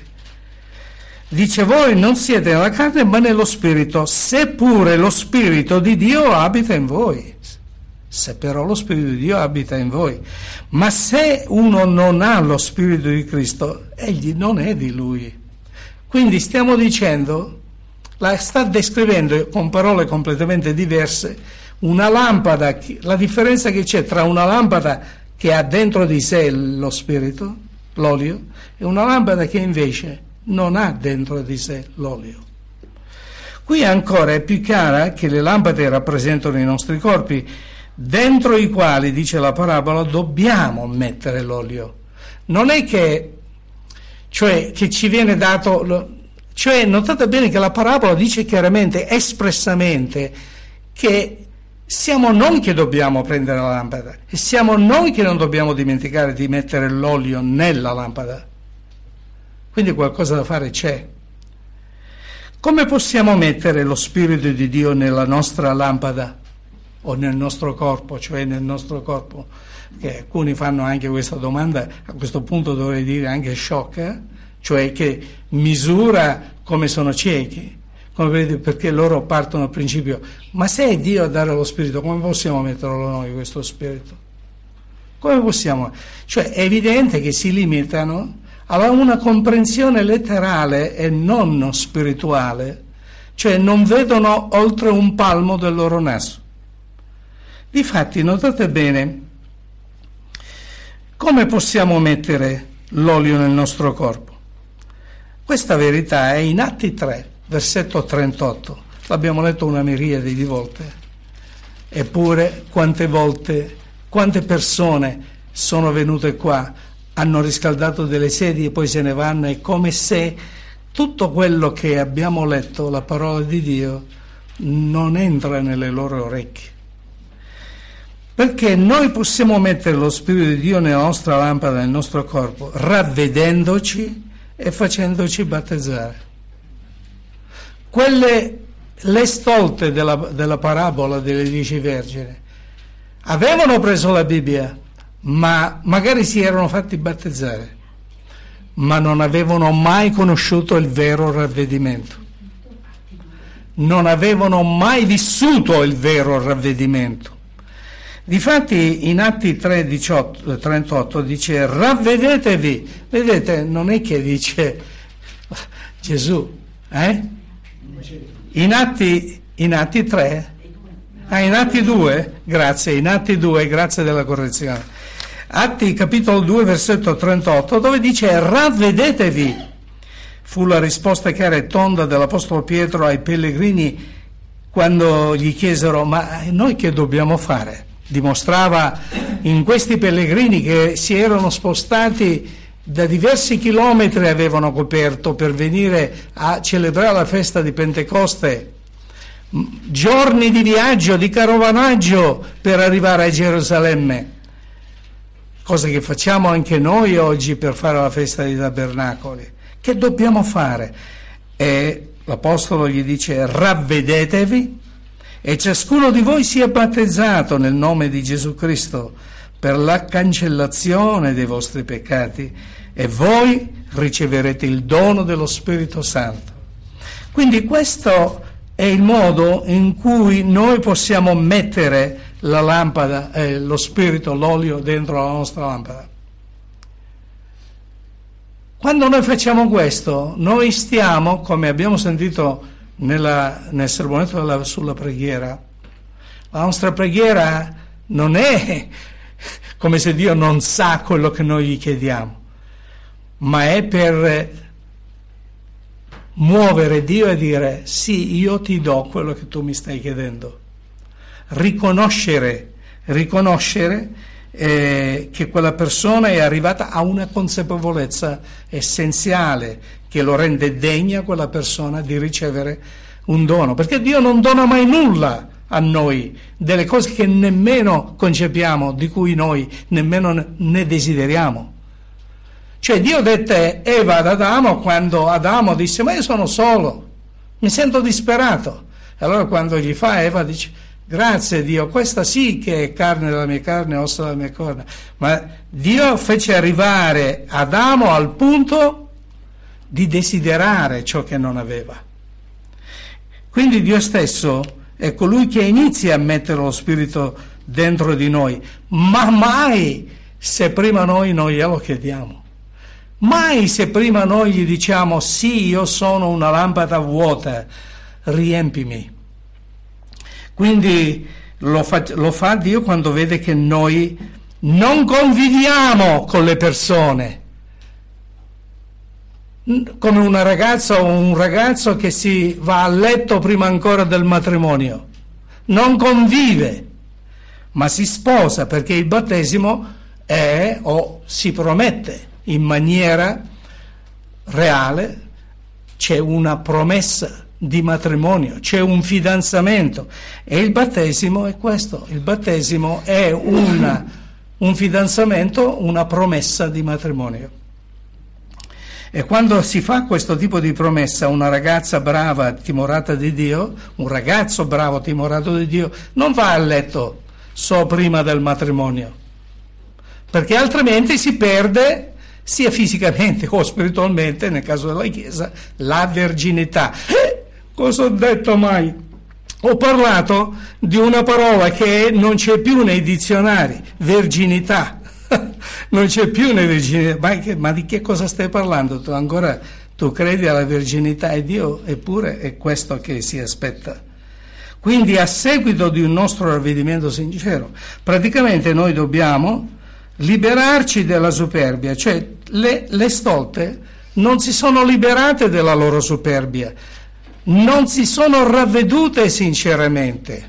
Dice: voi non siete nella carne ma nello Spirito, seppure lo Spirito di Dio abita in voi. Se però lo Spirito di Dio abita in voi. Ma se uno non ha lo Spirito di Cristo, egli non è di Lui. Quindi stiamo dicendo, la sta descrivendo con parole completamente diverse, una lampada, la differenza che c'è tra una lampada che ha dentro di sé lo Spirito, l'olio, e una lampada che invece non ha dentro di sé l'olio. Qui ancora è più chiara che le lampade rappresentano i nostri corpi, dentro i quali, dice la parabola, dobbiamo mettere l'olio. Non è che, cioè, che ci viene dato, cioè notate bene che la parabola dice chiaramente, espressamente, che siamo noi che dobbiamo prendere la lampada e siamo noi che non dobbiamo dimenticare di mettere l'olio nella lampada. Quindi qualcosa da fare c'è. Come possiamo mettere lo Spirito di Dio nella nostra lampada o nel nostro corpo, cioè nel nostro corpo? Che alcuni fanno anche questa domanda, a questo punto dovrei dire anche sciocca, cioè che misura come sono ciechi, come vedete, perché loro partono dal principio: ma se è Dio a dare lo Spirito, come possiamo metterlo noi questo Spirito? Come possiamo? Cioè è evidente che si limitano aveva una comprensione letterale e non spirituale, cioè non vedono oltre un palmo del loro naso. Difatti, notate bene, come possiamo mettere l'olio nel nostro corpo? Questa verità è in Atti tre, versetto trentotto. L'abbiamo letto una miriade di volte. Eppure, quante volte, quante persone sono venute qua, hanno riscaldato delle sedie e poi se ne vanno, è come se tutto quello che abbiamo letto, la parola di Dio, non entra nelle loro orecchie. Perché noi possiamo mettere lo Spirito di Dio nella nostra lampada, nel nostro corpo, ravvedendoci e facendoci battezzare. Quelle, le stolte della, della parabola delle dieci vergini, avevano preso la Bibbia, ma magari si erano fatti battezzare, ma non avevano mai conosciuto il vero ravvedimento. Non avevano mai vissuto il vero ravvedimento. Difatti in Atti tre, diciotto, trentotto dice ravvedetevi. Vedete, non è che dice Gesù, eh? In Atti, in Atti tre, ah, in Atti due, grazie, in Atti due, grazie della correzione. Atti capitolo due, versetto trentotto, dove dice ravvedetevi. Fu la risposta chiara e tonda dell'Apostolo Pietro ai pellegrini quando gli chiesero: ma noi che dobbiamo fare? Dimostrava in questi pellegrini che si erano spostati da diversi chilometri, avevano coperto per venire a celebrare la festa di Pentecoste, giorni di viaggio, di carovanaggio per arrivare a Gerusalemme, cosa che facciamo anche noi oggi per fare la festa dei tabernacoli. Che dobbiamo fare? E l'Apostolo gli dice ravvedetevi e ciascuno di voi sia battezzato nel nome di Gesù Cristo per la cancellazione dei vostri peccati e voi riceverete il dono dello Spirito Santo. Quindi questo è il modo in cui noi possiamo mettere la lampada, eh, lo Spirito, l'olio dentro la nostra lampada. Quando noi facciamo questo, noi stiamo, come abbiamo sentito Nella, nel sermonetto della, sulla preghiera, la nostra preghiera non è come se Dio non sa quello che noi gli chiediamo, ma è per muovere Dio e dire sì, io ti do quello che tu mi stai chiedendo. Riconoscere, riconoscere eh, che quella persona è arrivata a una consapevolezza essenziale che lo rende degna quella persona di ricevere un dono, perché Dio non dona mai nulla a noi, delle cose che nemmeno concepiamo, di cui noi nemmeno ne desideriamo. Cioè Dio dette Eva ad Adamo quando Adamo disse: ma io sono solo, mi sento disperato. E allora quando gli fa, Eva dice: grazie Dio, questa sì che è carne della mia carne, ossa della mia corna. Ma Dio fece arrivare Adamo al punto di desiderare ciò che non aveva. Quindi Dio stesso è colui che inizia a mettere lo Spirito dentro di noi, ma mai se prima noi non glielo chiediamo, mai se prima noi gli diciamo sì, io sono una lampada vuota, riempimi. Quindi lo fa, lo fa Dio quando vede che noi non conviviamo con le persone, come una ragazza o un ragazzo che si va a letto prima ancora del matrimonio, non convive, ma si sposa, perché il battesimo è o si promette in maniera reale, c'è una promessa di matrimonio, c'è un fidanzamento e il battesimo è questo, il battesimo è una, un fidanzamento, una promessa di matrimonio. E quando si fa questo tipo di promessa, una ragazza brava, timorata di Dio, un ragazzo bravo, timorato di Dio, non va a letto solo prima del matrimonio, perché altrimenti si perde, sia fisicamente o spiritualmente, nel caso della Chiesa, la verginità. Eh, cosa ho detto mai? Ho parlato di una parola che non c'è più nei dizionari, verginità. non c'è più una virginità. Ma, che, ma di che cosa stai parlando? Tu ancora tu credi alla virginità e Dio, eppure è questo che si aspetta. Quindi a seguito di un nostro ravvedimento sincero, praticamente noi dobbiamo liberarci della superbia, cioè le, le stolte non si sono liberate della loro superbia, non si sono ravvedute sinceramente.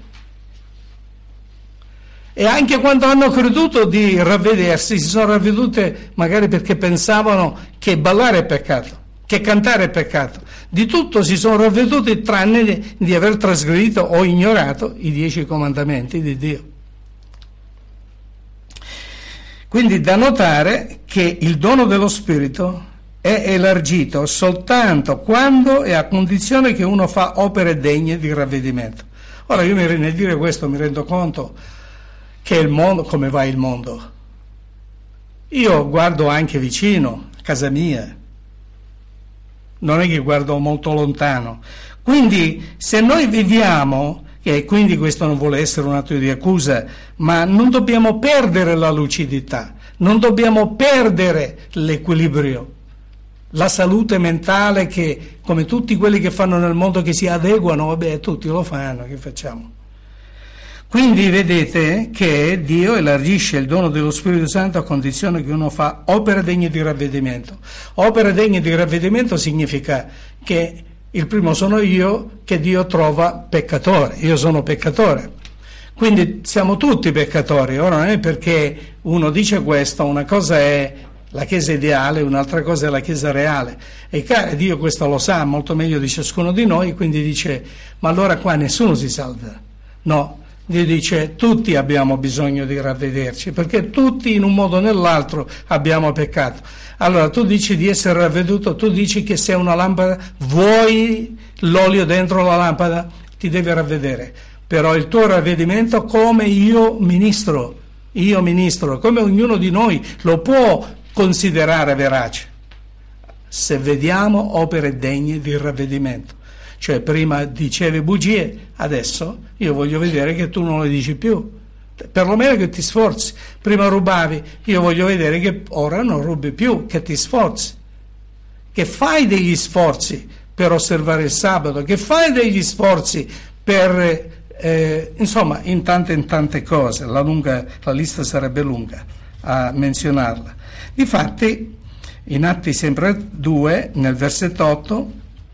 E anche quando hanno creduto di ravvedersi, si sono ravvedute magari perché pensavano che ballare è peccato, che cantare è peccato. Di tutto si sono ravveduti tranne di, di aver trasgredito o ignorato i dieci comandamenti di Dio. Quindi da notare che il dono dello Spirito è elargito soltanto quando e a condizione che uno fa opere degne di ravvedimento. Ora io mi, nel dire questo mi rendo conto che il mondo, come va il mondo? Io guardo anche vicino, a casa mia, non è che guardo molto lontano. Quindi se noi viviamo, e quindi questo non vuole essere un atto di accusa, ma non dobbiamo perdere la lucidità, non dobbiamo perdere l'equilibrio, la salute mentale che, come tutti quelli che fanno nel mondo che si adeguano, vabbè, tutti lo fanno, che facciamo? Quindi vedete che Dio elargisce il dono dello Spirito Santo a condizione che uno fa opere degne di ravvedimento. Opere degne di ravvedimento significa che il primo sono io, che Dio trova peccatore, io sono peccatore. Quindi siamo tutti peccatori. Ora non è perché uno dice questo, una cosa è la Chiesa ideale, un'altra cosa è la Chiesa reale. E Dio questo lo sa molto meglio di ciascuno di noi, quindi dice, ma allora qua nessuno si salva. No. Dio dice tutti abbiamo bisogno di ravvederci, perché tutti in un modo o nell'altro abbiamo peccato. Allora tu dici di essere ravveduto, tu dici che sei una lampada, vuoi l'olio dentro la lampada, ti devi ravvedere. Però il tuo ravvedimento, come io ministro, io ministro, come ognuno di noi lo può considerare verace, se vediamo opere degne di ravvedimento. Cioè prima dicevi bugie, adesso io voglio vedere che tu non le dici più, perlomeno che ti sforzi. Prima rubavi, io voglio vedere che ora non rubi più, che ti sforzi, che fai degli sforzi per osservare il sabato, che fai degli sforzi per, eh, insomma, in tante in tante cose. La, lunga, la lista sarebbe lunga a menzionarla. Difatti, in Atti sempre due, nel versetto otto,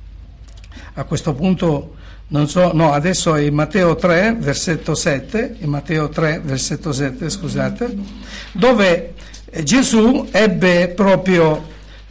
a questo punto non so, no, adesso è in Matteo tre, versetto sette, in Matteo tre, versetto sette, scusate, dove Gesù ebbe proprio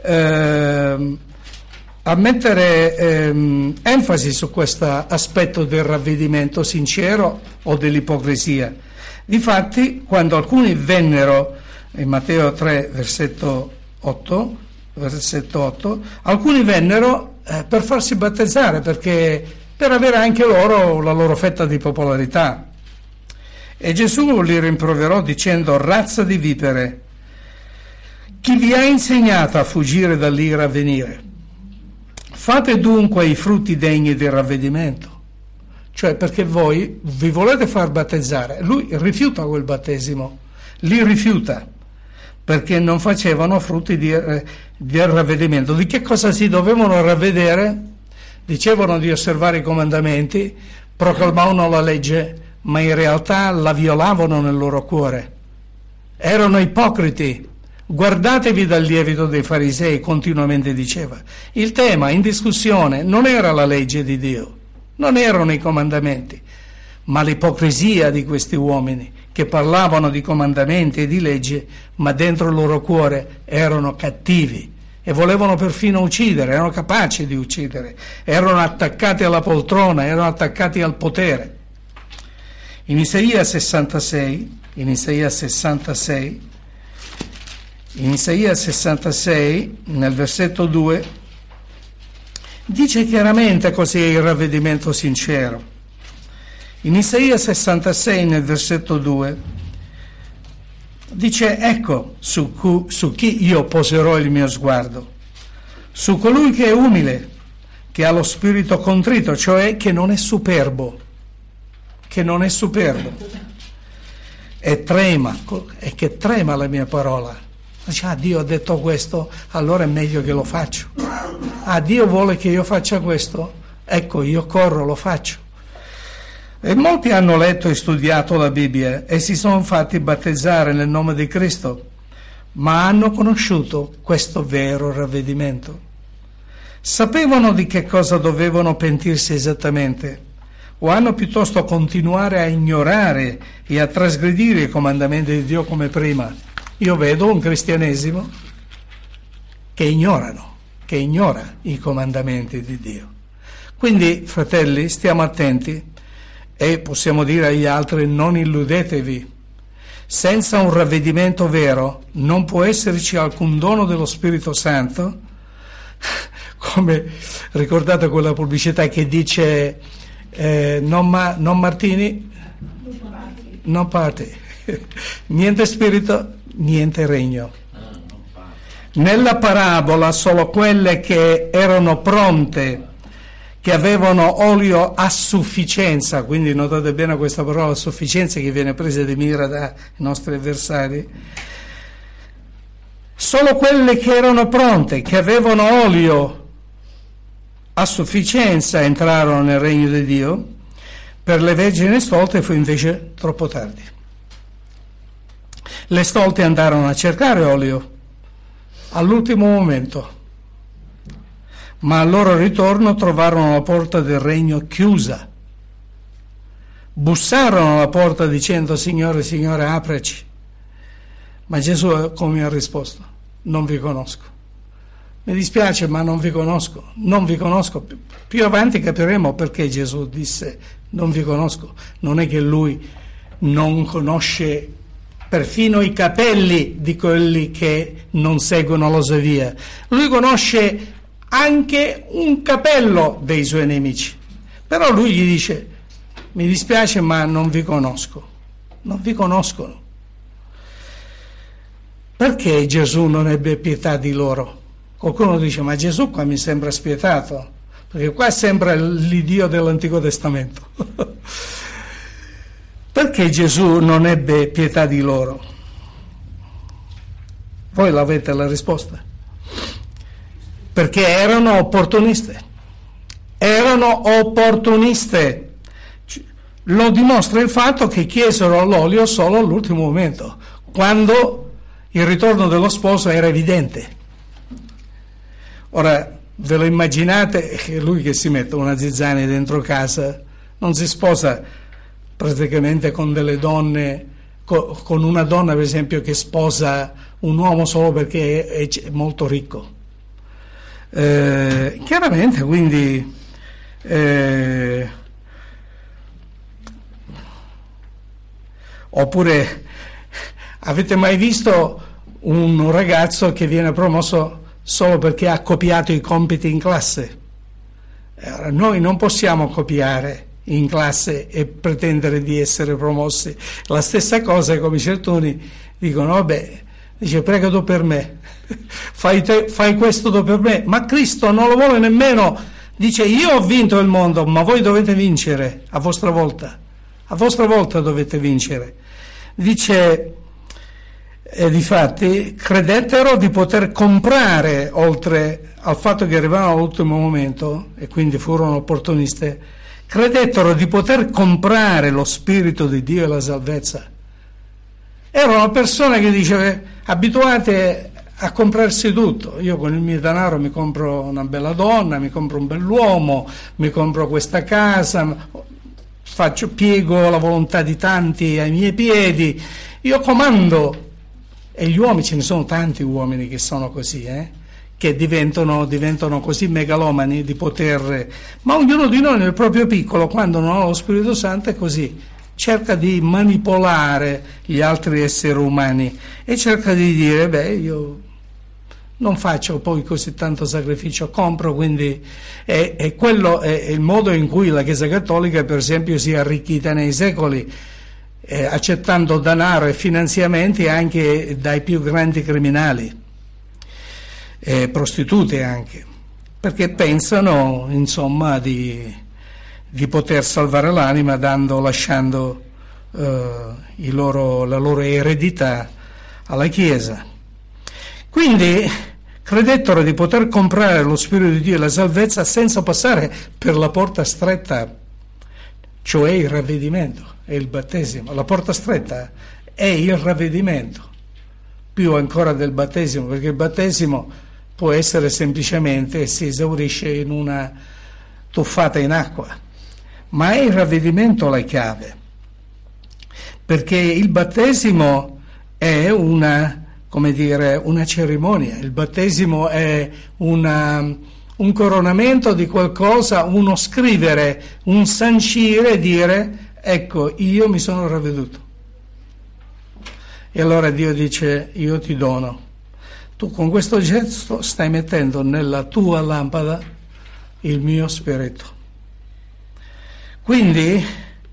eh, a mettere eh, enfasi su questo aspetto del ravvedimento sincero o dell'ipocrisia. Difatti, quando alcuni vennero, in Matteo tre, versetto otto, versetto otto, alcuni vennero eh, per farsi battezzare, perché per avere anche loro la loro fetta di popolarità. E Gesù li rimproverò dicendo: razza di vipere, chi vi ha insegnato a fuggire dall'ira a venire? Fate dunque i frutti degni del ravvedimento. Cioè, perché voi vi volete far battezzare, lui rifiuta quel battesimo, li rifiuta, perché non facevano frutti di, eh, di ravvedimento. Di che cosa si dovevano ravvedere? Dicevano di osservare i comandamenti, proclamavano la legge, ma in realtà la violavano nel loro cuore. Erano ipocriti. Guardatevi dal lievito dei farisei, continuamente diceva. Il tema in discussione non era la legge di Dio, non erano i comandamenti, ma l'ipocrisia di questi uomini che parlavano di comandamenti e di legge, ma dentro il loro cuore erano cattivi e volevano perfino uccidere, erano capaci di uccidere, erano attaccati alla poltrona, erano attaccati al potere. In Isaia sessantasei, in Isaia sessantasei, in Isaia sessantasei, nel versetto due, dice chiaramente cos'è il ravvedimento sincero. In Isaia sessantasei, nel versetto due, dice: ecco su, cu, su chi io poserò il mio sguardo, su colui che è umile, che ha lo spirito contrito, cioè che non è superbo, che non è superbo, e trema, e che trema la mia parola. Dice, ah, Dio ha detto questo, allora è meglio che lo faccio. Ah, Dio vuole che io faccia questo, ecco, io corro, lo faccio. E molti hanno letto e studiato la Bibbia e si sono fatti battezzare nel nome di Cristo, ma hanno conosciuto questo vero ravvedimento. Sapevano di che cosa dovevano pentirsi esattamente, o hanno piuttosto continuare a ignorare e a trasgredire i comandamenti di Dio come prima. Io vedo un cristianesimo che ignorano, che ignora i comandamenti di Dio. Quindi, fratelli, stiamo attenti e possiamo dire agli altri: non illudetevi. Senza un ravvedimento vero non può esserci alcun dono dello Spirito Santo. Come ricordate quella pubblicità che dice eh, non, ma, non Martini, non party, niente spirito, niente regno. Nella parabola solo quelle che erano pronte, che avevano olio a sufficienza, quindi notate bene questa parola sufficienza che viene presa di mira dai nostri avversari, solo quelle che erano pronte, che avevano olio a sufficienza entrarono nel regno di Dio. Per le vergini stolte fu invece troppo tardi. Le stolte andarono a cercare olio all'ultimo momento, ma al loro ritorno trovarono la porta del regno chiusa. Bussarono alla porta dicendo: Signore, Signore, aprici. Ma Gesù come ha risposto? Non vi conosco. Mi dispiace, ma non vi conosco, non vi conosco. Più avanti capiremo perché Gesù disse non vi conosco. Non è che lui non conosce perfino i capelli di quelli che non seguono l'osavia. Lui conosce anche un capello dei suoi nemici. Però lui gli dice: mi dispiace, ma non vi conosco. Non vi conoscono. Perché Gesù non ebbe pietà di loro? Qualcuno dice: ma Gesù qua mi sembra spietato, perché qua sembra l'Iddio dell'Antico Testamento. Perché Gesù non ebbe pietà di loro? Voi l'avete la risposta. Perché erano opportuniste. Erano opportuniste. Lo dimostra il fatto che chiesero l'olio solo all'ultimo momento, quando il ritorno dello sposo era evidente. Ora, ve lo immaginate che lui che si mette una zizzania dentro casa non si sposa praticamente con delle donne, con una donna per esempio che sposa un uomo solo perché è molto ricco. Eh, chiaramente, quindi eh, oppure avete mai visto un ragazzo che viene promosso solo perché ha copiato i compiti in classe? Allora, noi non possiamo copiare in classe e pretendere di essere promossi. La stessa cosa è come certuni dicono: vabbè, dice prega tu per me, fai, te, fai questo tu per me, ma Cristo non lo vuole nemmeno. Dice: io ho vinto il mondo, ma voi dovete vincere a vostra volta, a vostra volta dovete vincere. Dice: e difatti credettero di poter comprare, oltre al fatto che arrivavano all'ultimo momento e quindi furono opportuniste, credettero di poter comprare lo Spirito di Dio e la salvezza. Erano persone che dicevano: abituate a comprarsi tutto, io con il mio denaro mi compro una bella donna, mi compro un bell'uomo, mi compro questa casa, faccio, piego la volontà di tanti ai miei piedi, io comando. E gli uomini, ce ne sono tanti uomini che sono così, eh? Che diventano, diventano così megalomani di poter, ma ognuno di noi nel proprio piccolo, quando non ha lo Spirito Santo, è così, cerca di manipolare gli altri esseri umani e cerca di dire: beh, io non faccio poi così tanto sacrificio, compro, quindi e, e quello è il modo in cui la Chiesa Cattolica per esempio si è arricchita nei secoli, eh, accettando denaro e finanziamenti anche dai più grandi criminali, eh, prostitute anche, perché pensano insomma di, di poter salvare l'anima dando, lasciando eh, i loro, la loro eredità alla Chiesa. Quindi credettero di poter comprare lo Spirito di Dio e la salvezza senza passare per la porta stretta, cioè il ravvedimento e il battesimo. La porta stretta è il ravvedimento, più ancora del battesimo, perché il battesimo può essere semplicemente, si esaurisce in una tuffata in acqua, ma è il ravvedimento la chiave, perché il battesimo è una, come dire, una cerimonia, il battesimo è una, un coronamento di qualcosa, uno scrivere, un sancire, dire ecco io mi sono ravveduto. E allora Dio dice io ti dono, tu con questo gesto stai mettendo nella tua lampada il mio spirito. Quindi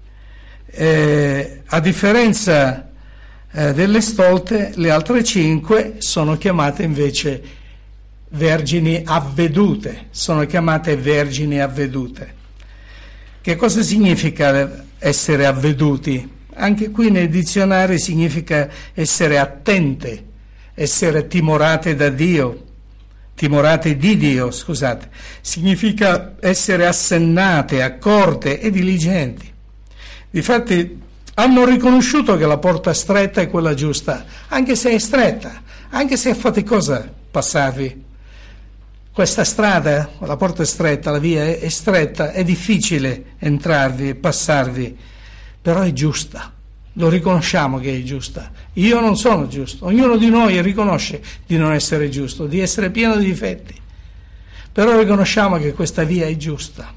eh, a differenza eh, delle stolte, le altre cinque sono chiamate invece vergini avvedute, sono chiamate vergini avvedute. Che cosa significa essere avveduti? Anche qui nei dizionari significa essere attente, essere timorate da Dio, timorate di Dio, scusate. Significa essere assennate, accorte e diligenti. Difatti hanno riconosciuto che la porta stretta è quella giusta, anche se è stretta, anche se è faticosa passarvi. Questa strada, la porta è stretta, la via è, è stretta, è difficile entrarvi e passarvi, però è giusta, lo riconosciamo che è giusta. Io non sono giusto, ognuno di noi riconosce di non essere giusto, di essere pieno di difetti, però riconosciamo che questa via è giusta.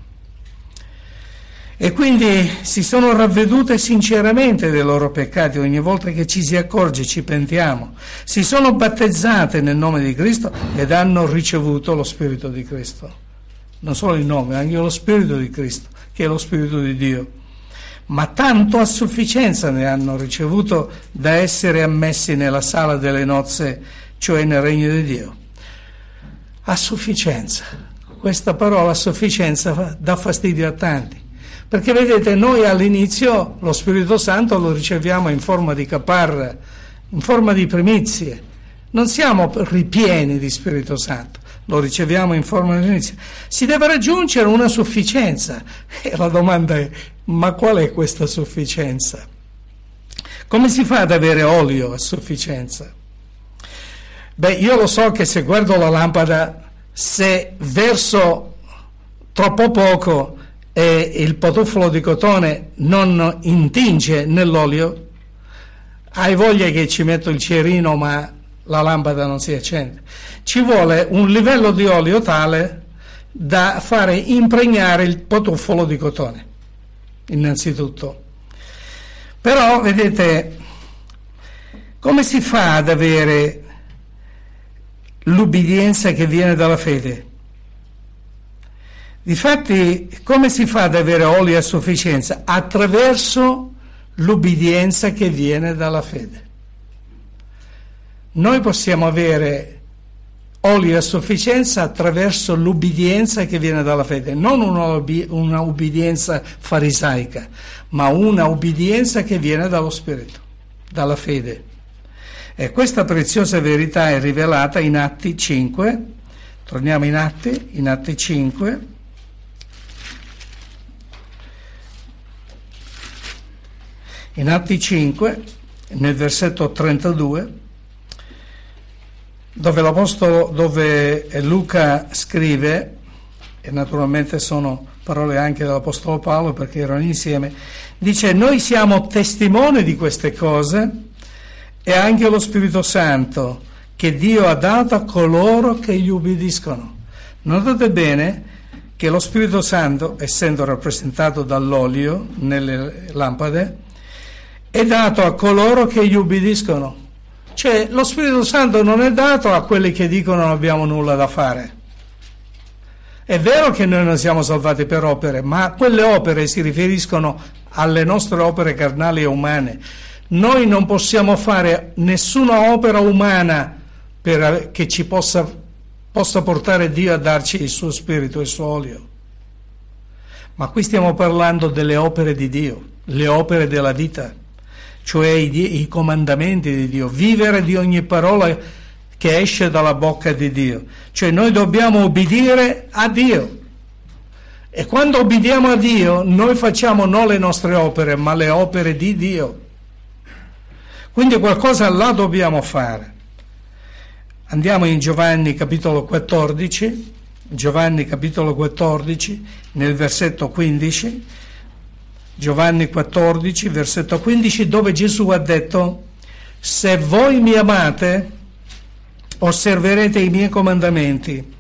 E quindi si sono ravvedute sinceramente dei loro peccati, ogni volta che ci si accorge ci pentiamo, si sono battezzate nel nome di Cristo ed hanno ricevuto lo Spirito di Cristo, non solo il nome, anche lo Spirito di Cristo, che è lo Spirito di Dio. Ma tanto a sufficienza ne hanno ricevuto da essere ammessi nella sala delle nozze, cioè nel regno di Dio. A sufficienza, questa parola sufficienza dà fastidio a tanti, perché vedete noi all'inizio lo Spirito Santo lo riceviamo in forma di caparra, in forma di primizie, non siamo ripieni di Spirito Santo, lo riceviamo in forma di primizie. Si deve raggiungere una sufficienza e la domanda è: ma qual è questa sufficienza? Come si fa ad avere olio a sufficienza? Beh, io lo so che se guardo la lampada, se verso troppo poco e il patuffolo di cotone non intinge nell'olio, hai voglia che ci metto il cerino ma la lampada non si accende. Ci vuole un livello di olio tale da fare impregnare il patuffolo di cotone, innanzitutto. Però vedete, come si fa ad avere l'ubbidienza che viene dalla fede? Difatti, come si fa ad avere olio a sufficienza? Attraverso l'ubbidienza che viene dalla fede. Noi possiamo avere olio a sufficienza attraverso l'ubbidienza che viene dalla fede, non una, una ubbidienza farisaica, ma una ubbidienza che viene dallo Spirito, dalla fede. E questa preziosa verità è rivelata in Atti cinque, torniamo in Atti, in Atti cinque, in Atti cinque, nel versetto trentadue, dove l'Apostolo, dove Luca scrive, e naturalmente sono parole anche dell'Apostolo Paolo perché erano insieme, dice: noi siamo testimoni di queste cose e anche lo Spirito Santo che Dio ha dato a coloro che gli ubbidiscono. Notate bene che lo Spirito Santo, essendo rappresentato dall'olio nelle lampade, è dato a coloro che gli ubbidiscono. Cioè lo Spirito Santo non è dato a quelli che dicono non abbiamo nulla da fare. È vero che noi non siamo salvati per opere, ma quelle opere si riferiscono alle nostre opere carnali e umane. Noi non possiamo fare nessuna opera umana per, che ci possa, possa portare Dio a darci il suo Spirito e il suo olio. Ma qui stiamo parlando delle opere di Dio, le opere della vita, cioè i, i comandamenti di Dio, vivere di ogni parola che esce dalla bocca di Dio. Cioè noi dobbiamo obbedire a Dio. E quando obbediamo a Dio, noi facciamo non le nostre opere, ma le opere di Dio. Quindi qualcosa là dobbiamo fare. Andiamo in Giovanni capitolo quattordici, Giovanni capitolo quattordici, nel versetto quindici, Giovanni quattordici, versetto quindici, dove Gesù ha detto: se voi mi amate, osserverete i miei comandamenti.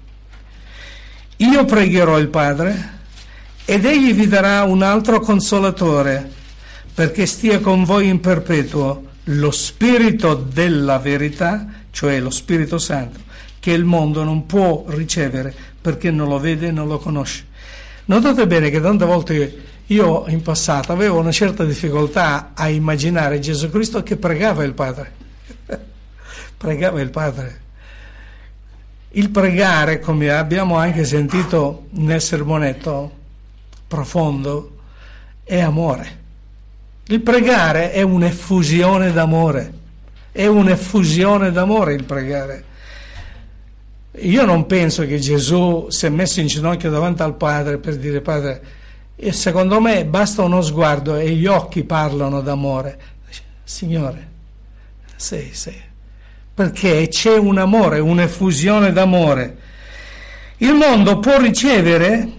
Io pregherò il Padre ed egli vi darà un altro consolatore, perché stia con voi in perpetuo, lo Spirito della verità, cioè lo Spirito Santo, che il mondo non può ricevere perché non lo vede e non lo conosce. Notate bene che tante volte io in passato avevo una certa difficoltà a immaginare Gesù Cristo che pregava il Padre. Pregava il Padre. Il pregare, come abbiamo anche sentito nel sermonetto profondo, è amore. Il pregare è un'effusione d'amore, è un'effusione d'amore il pregare. Io non penso che Gesù si è messo in ginocchio davanti al Padre per dire: Padre, e secondo me basta uno sguardo e gli occhi parlano d'amore. Signore, sì, sì, perché c'è un amore, un'effusione d'amore. Il mondo può ricevere,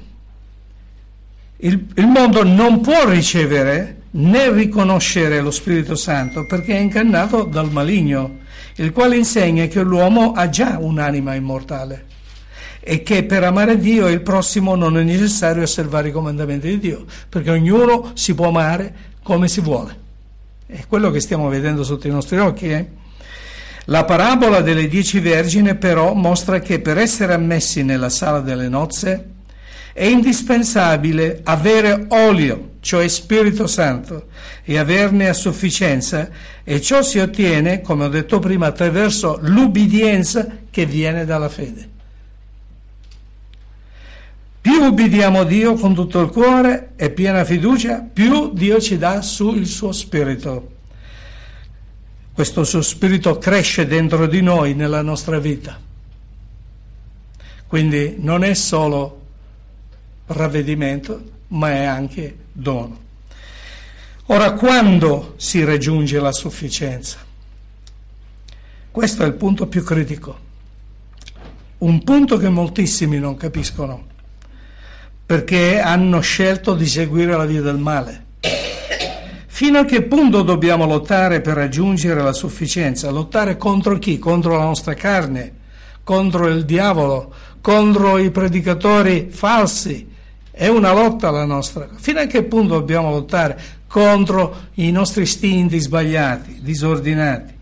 il, il mondo non può ricevere né riconoscere lo Spirito Santo perché è ingannato dal maligno, il quale insegna che l'uomo ha già un'anima immortale e che per amare Dio e il prossimo non è necessario osservare i comandamenti di Dio, perché ognuno si può amare come si vuole. È quello che stiamo vedendo sotto i nostri occhi. Eh? La parabola delle dieci vergini però mostra che per essere ammessi nella sala delle nozze è indispensabile avere olio, cioè Spirito Santo, e averne a sufficienza, e ciò si ottiene, come ho detto prima, attraverso l'ubbidienza che viene dalla fede. Più ubbidiamo a Dio con tutto il cuore e piena fiducia, più Dio ci dà su il suo Spirito. Questo suo Spirito cresce dentro di noi nella nostra vita. Quindi non è solo ravvedimento, ma è anche dono. Ora, quando si raggiunge la sufficienza? Questo è il punto più critico, un punto che moltissimi non capiscono, perché hanno scelto di seguire la via del male. Fino a che punto dobbiamo lottare per raggiungere la sufficienza? Lottare contro chi? Contro la nostra carne, contro il diavolo, contro i predicatori falsi. È una lotta la nostra. Fino a che punto dobbiamo lottare contro i nostri istinti sbagliati, disordinati,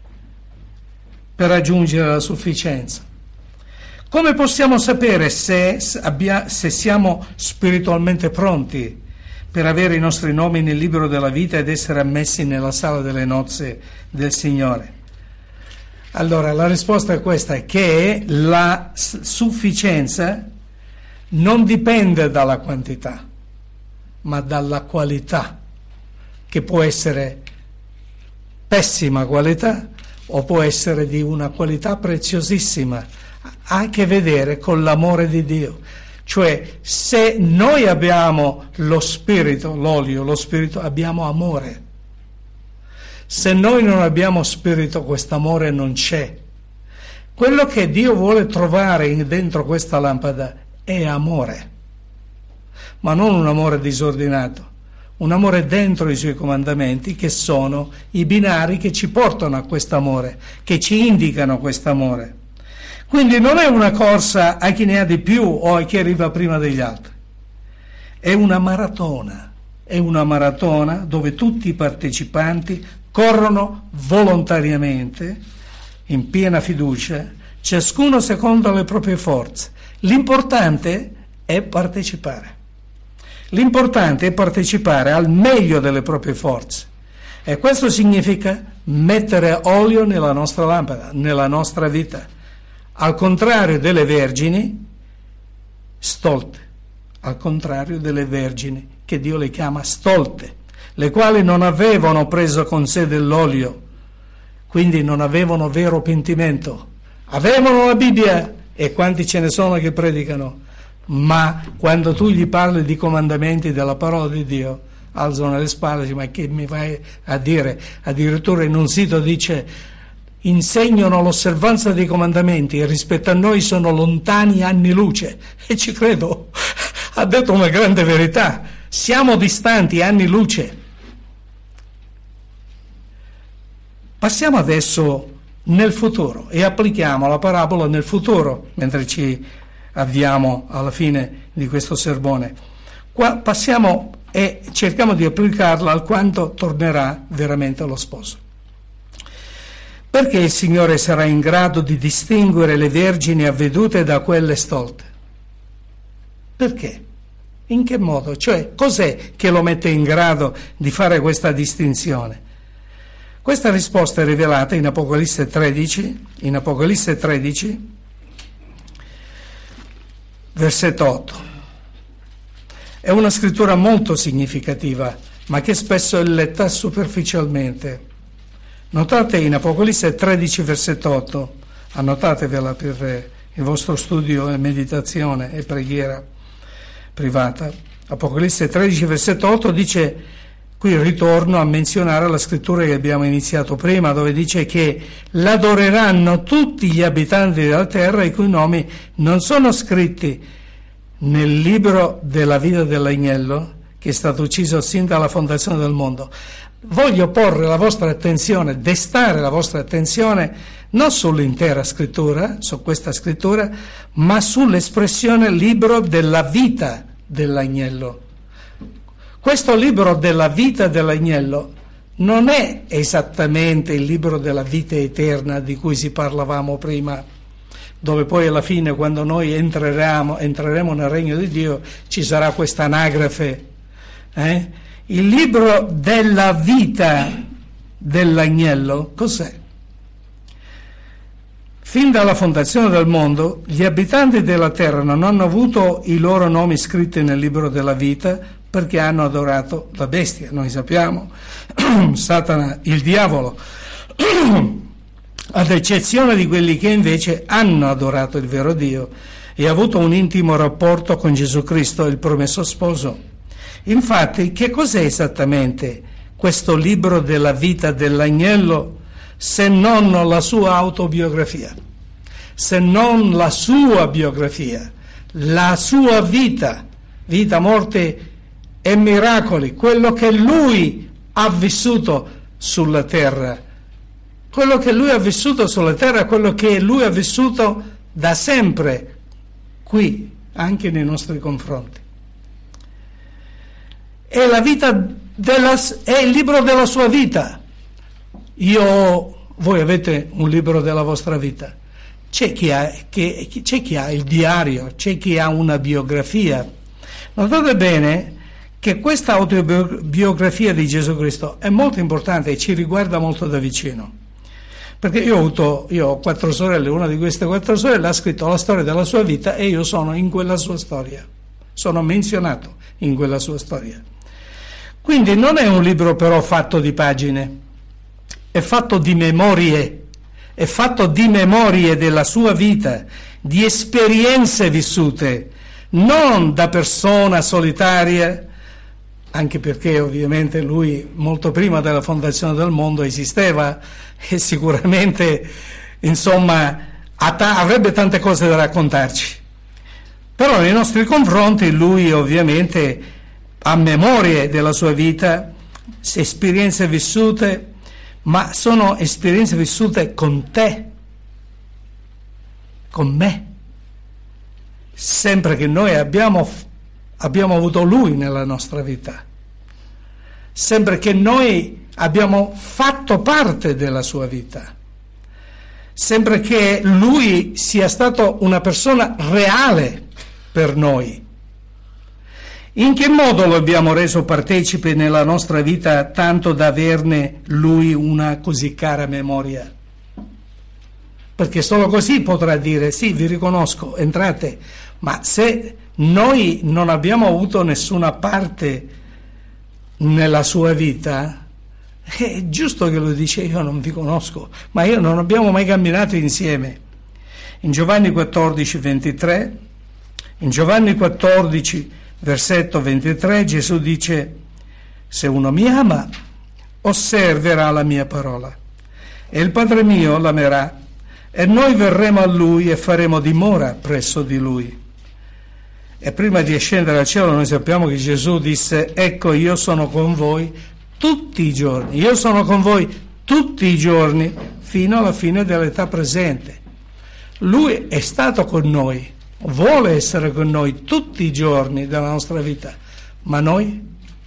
per raggiungere la sufficienza? Come possiamo sapere se, abbia, se siamo spiritualmente pronti per avere i nostri nomi nel libro della vita ed essere ammessi nella sala delle nozze del Signore? Allora, la risposta è questa, che la sufficienza non dipende dalla quantità, ma dalla qualità, che può essere pessima qualità o può essere di una qualità preziosissima. Ha a che vedere con l'amore di Dio. Cioè, se noi abbiamo lo spirito, l'olio, lo spirito, abbiamo amore. Se noi non abbiamo spirito, quest'amore non c'è. Quello che Dio vuole trovare dentro questa lampada è amore, ma non un amore disordinato, un amore dentro i suoi comandamenti, che sono i binari che ci portano a quest'amore, che ci indicano quest'amore. Quindi non è una corsa a chi ne ha di più o a chi arriva prima degli altri, è una maratona, è una maratona dove tutti i partecipanti corrono volontariamente, in piena fiducia, ciascuno secondo le proprie forze. L'importante è partecipare. L'importante è partecipare al meglio delle proprie forze. E questo significa mettere olio nella nostra lampada, nella nostra vita. Al contrario delle vergini stolte, al contrario delle vergini che Dio le chiama stolte, le quali non avevano preso con sé dell'olio, quindi non avevano vero pentimento, avevano la Bibbia, e quanti ce ne sono che predicano, ma quando tu gli parli di comandamenti della parola di Dio alzano le spalle e dicono: ma che mi vai a dire? Addirittura in un sito dice: insegnano l'osservanza dei comandamenti e rispetto a noi sono lontani anni luce. E ci credo, ha detto una grande verità, siamo distanti anni luce. Passiamo adesso nel futuro e applichiamo la parabola nel futuro mentre ci avviamo alla fine di questo sermone. Qua passiamo e cerchiamo di applicarla al quando tornerà veramente lo sposo. Perché il Signore sarà in grado di distinguere le vergini avvedute da quelle stolte? Perché? In che modo? Cioè, cos'è che lo mette in grado di fare questa distinzione? Questa risposta è rivelata in Apocalisse tredici, in Apocalisse tredici, versetto otto. È una scrittura molto significativa, ma che spesso è letta superficialmente. Notate in Apocalisse tredici, versetto otto, annotatevela per il vostro studio e meditazione e preghiera privata. Apocalisse tredici, versetto otto dice, qui ritorno a menzionare la scrittura che abbiamo iniziato prima, dove dice che l'adoreranno tutti gli abitanti della terra i cui nomi non sono scritti nel libro della vita dell'agnello che è stato ucciso sin dalla fondazione del mondo. Voglio porre la vostra attenzione, destare la vostra attenzione non sull'intera scrittura, su questa scrittura, ma sull'espressione libro della vita dell'agnello. Questo libro della vita dell'agnello non è esattamente il libro della vita eterna di cui si parlavamo prima, dove poi alla fine, quando noi entreremo, entreremo nel regno di Dio, ci sarà questa anagrafe. Eh? Il libro della vita dell'agnello cos'è? Fin dalla fondazione del mondo, gli abitanti della terra non hanno avuto i loro nomi scritti nel libro della vita perché hanno adorato la bestia. Noi sappiamo, Satana, il diavolo, ad eccezione di quelli che invece hanno adorato il vero Dio e avuto un intimo rapporto con Gesù Cristo, il promesso sposo. Infatti, che cos'è esattamente questo libro della vita dell'agnello se non la sua autobiografia, se non la sua biografia, la sua vita, vita, morte e miracoli, quello che lui ha vissuto sulla terra, quello che lui ha vissuto sulla terra, quello che lui ha vissuto da sempre qui, anche nei nostri confronti. È la vita della, è il libro della sua vita. Io, voi avete un libro della vostra vita. C'è chi ha, che, c'è chi ha il diario, c'è chi ha una biografia. Notate bene che questa autobiografia di Gesù Cristo è molto importante e ci riguarda molto da vicino. Perché io ho avuto, io ho quattro sorelle, una di queste quattro sorelle ha scritto la storia della sua vita e io sono in quella sua storia. Sono menzionato in quella sua storia. Quindi non è un libro però fatto di pagine, è fatto di memorie, è fatto di memorie della sua vita, di esperienze vissute, non da persona solitaria, anche perché ovviamente lui molto prima della fondazione del mondo esisteva e sicuramente, insomma, avrebbe tante cose da raccontarci. Però nei nostri confronti lui ovviamente ha memorie della sua vita, esperienze vissute, ma sono esperienze vissute con te, con me. Sempre che noi abbiamo, abbiamo avuto lui nella nostra vita, sempre che noi abbiamo fatto parte della sua vita, sempre che lui sia stato una persona reale per noi. In che modo lo abbiamo reso partecipe nella nostra vita tanto da averne lui una così cara memoria? Perché solo così potrà dire sì, vi riconosco, entrate, ma se noi non abbiamo avuto nessuna parte nella sua vita, è giusto che lui dice io non vi conosco, ma io non abbiamo mai camminato insieme. In Giovanni quattordici, ventitré, in Giovanni quattordici, versetto ventitré, Gesù dice: se uno mi ama, osserverà la mia parola, e il Padre mio l'amerà, e noi verremo a Lui e faremo dimora presso di Lui. E prima di scendere al cielo noi sappiamo che Gesù disse: ecco, io sono con voi tutti i giorni, io sono con voi tutti i giorni fino alla fine dell'età presente. Lui è stato con noi, vuole essere con noi tutti i giorni della nostra vita, ma noi?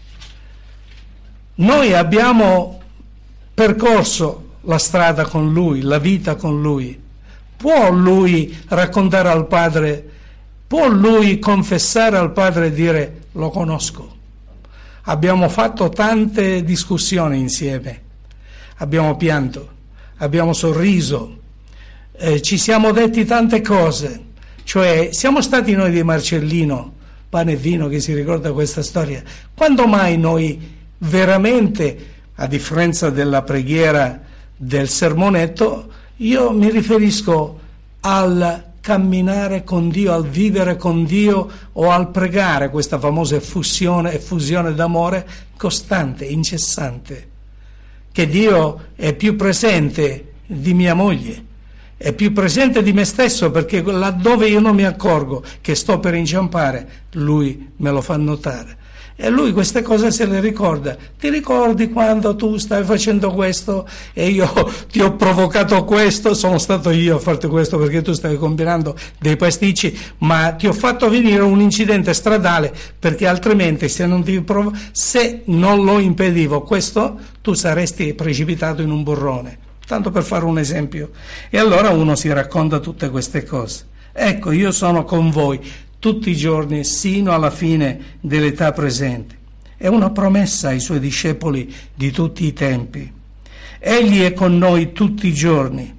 Noi abbiamo percorso la strada con Lui, la vita con Lui. Può Lui raccontare al Padre, può Lui confessare al Padre e dire: lo conosco. Abbiamo fatto tante discussioni insieme, abbiamo pianto, abbiamo sorriso, eh, ci siamo detti tante cose, cioè siamo stati noi di Marcellino, pane e vino, che si ricorda questa storia. Quando mai noi veramente, a differenza della preghiera del sermonetto, io mi riferisco al camminare con Dio, al vivere con Dio o al pregare, questa famosa effusione, effusione d'amore costante, incessante, che Dio è più presente di mia moglie, è più presente di me stesso, perché laddove io non mi accorgo che sto per inciampare, Lui me lo fa notare. E Lui queste cose se le ricorda. Ti ricordi quando tu stai facendo questo e io ti ho provocato questo? Sono stato io a farti questo perché tu stavi combinando dei pasticci, ma ti ho fatto venire un incidente stradale, perché altrimenti se non ti provo- se non lo impedivo questo, tu saresti precipitato in un burrone. Tanto per fare un esempio. E allora uno si racconta tutte queste cose. Ecco, io sono con voi tutti i giorni sino alla fine dell'età presente. È una promessa ai Suoi discepoli di tutti i tempi. Egli è con noi tutti i giorni.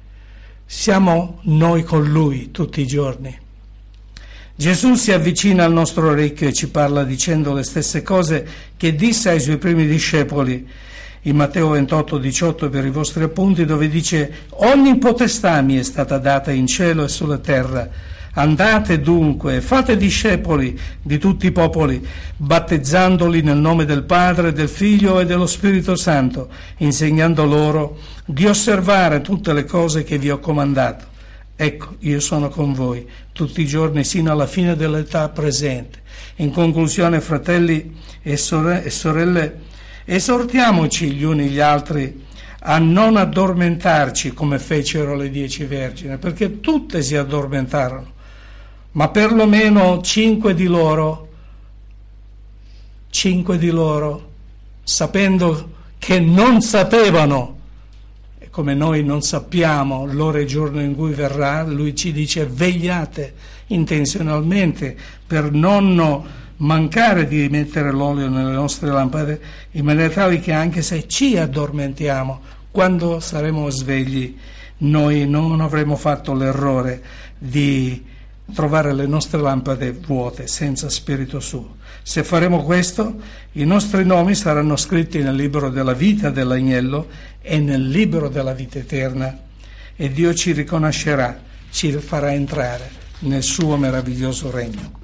Siamo noi con Lui tutti i giorni. Gesù si avvicina al nostro orecchio e ci parla dicendo le stesse cose che disse ai Suoi primi discepoli in Matteo ventotto, diciotto, per i vostri appunti, dove dice: ogni potestà mi è stata data in cielo e sulla terra. Andate dunque, fate discepoli di tutti i popoli, battezzandoli nel nome del Padre, del Figlio e dello Spirito Santo, insegnando loro di osservare tutte le cose che vi ho comandato. Ecco, io sono con voi tutti i giorni sino alla fine dell'età presente. In conclusione, fratelli e sorelle, esortiamoci gli uni gli altri a non addormentarci come fecero le dieci vergini, perché tutte si addormentarono, ma perlomeno cinque di loro, cinque di loro, sapendo che non sapevano, e come noi non sappiamo l'ora e il giorno in cui verrà, Lui ci dice: vegliate intenzionalmente per non mancare di mettere l'olio nelle nostre lampade, in maniera tale che anche se ci addormentiamo, quando saremo svegli, noi non avremo fatto l'errore di trovare le nostre lampade vuote, senza Spirito Suo. Se faremo questo, i nostri nomi saranno scritti nel libro della vita dell'agnello e nel libro della vita eterna, e Dio ci riconoscerà, ci farà entrare nel suo meraviglioso regno.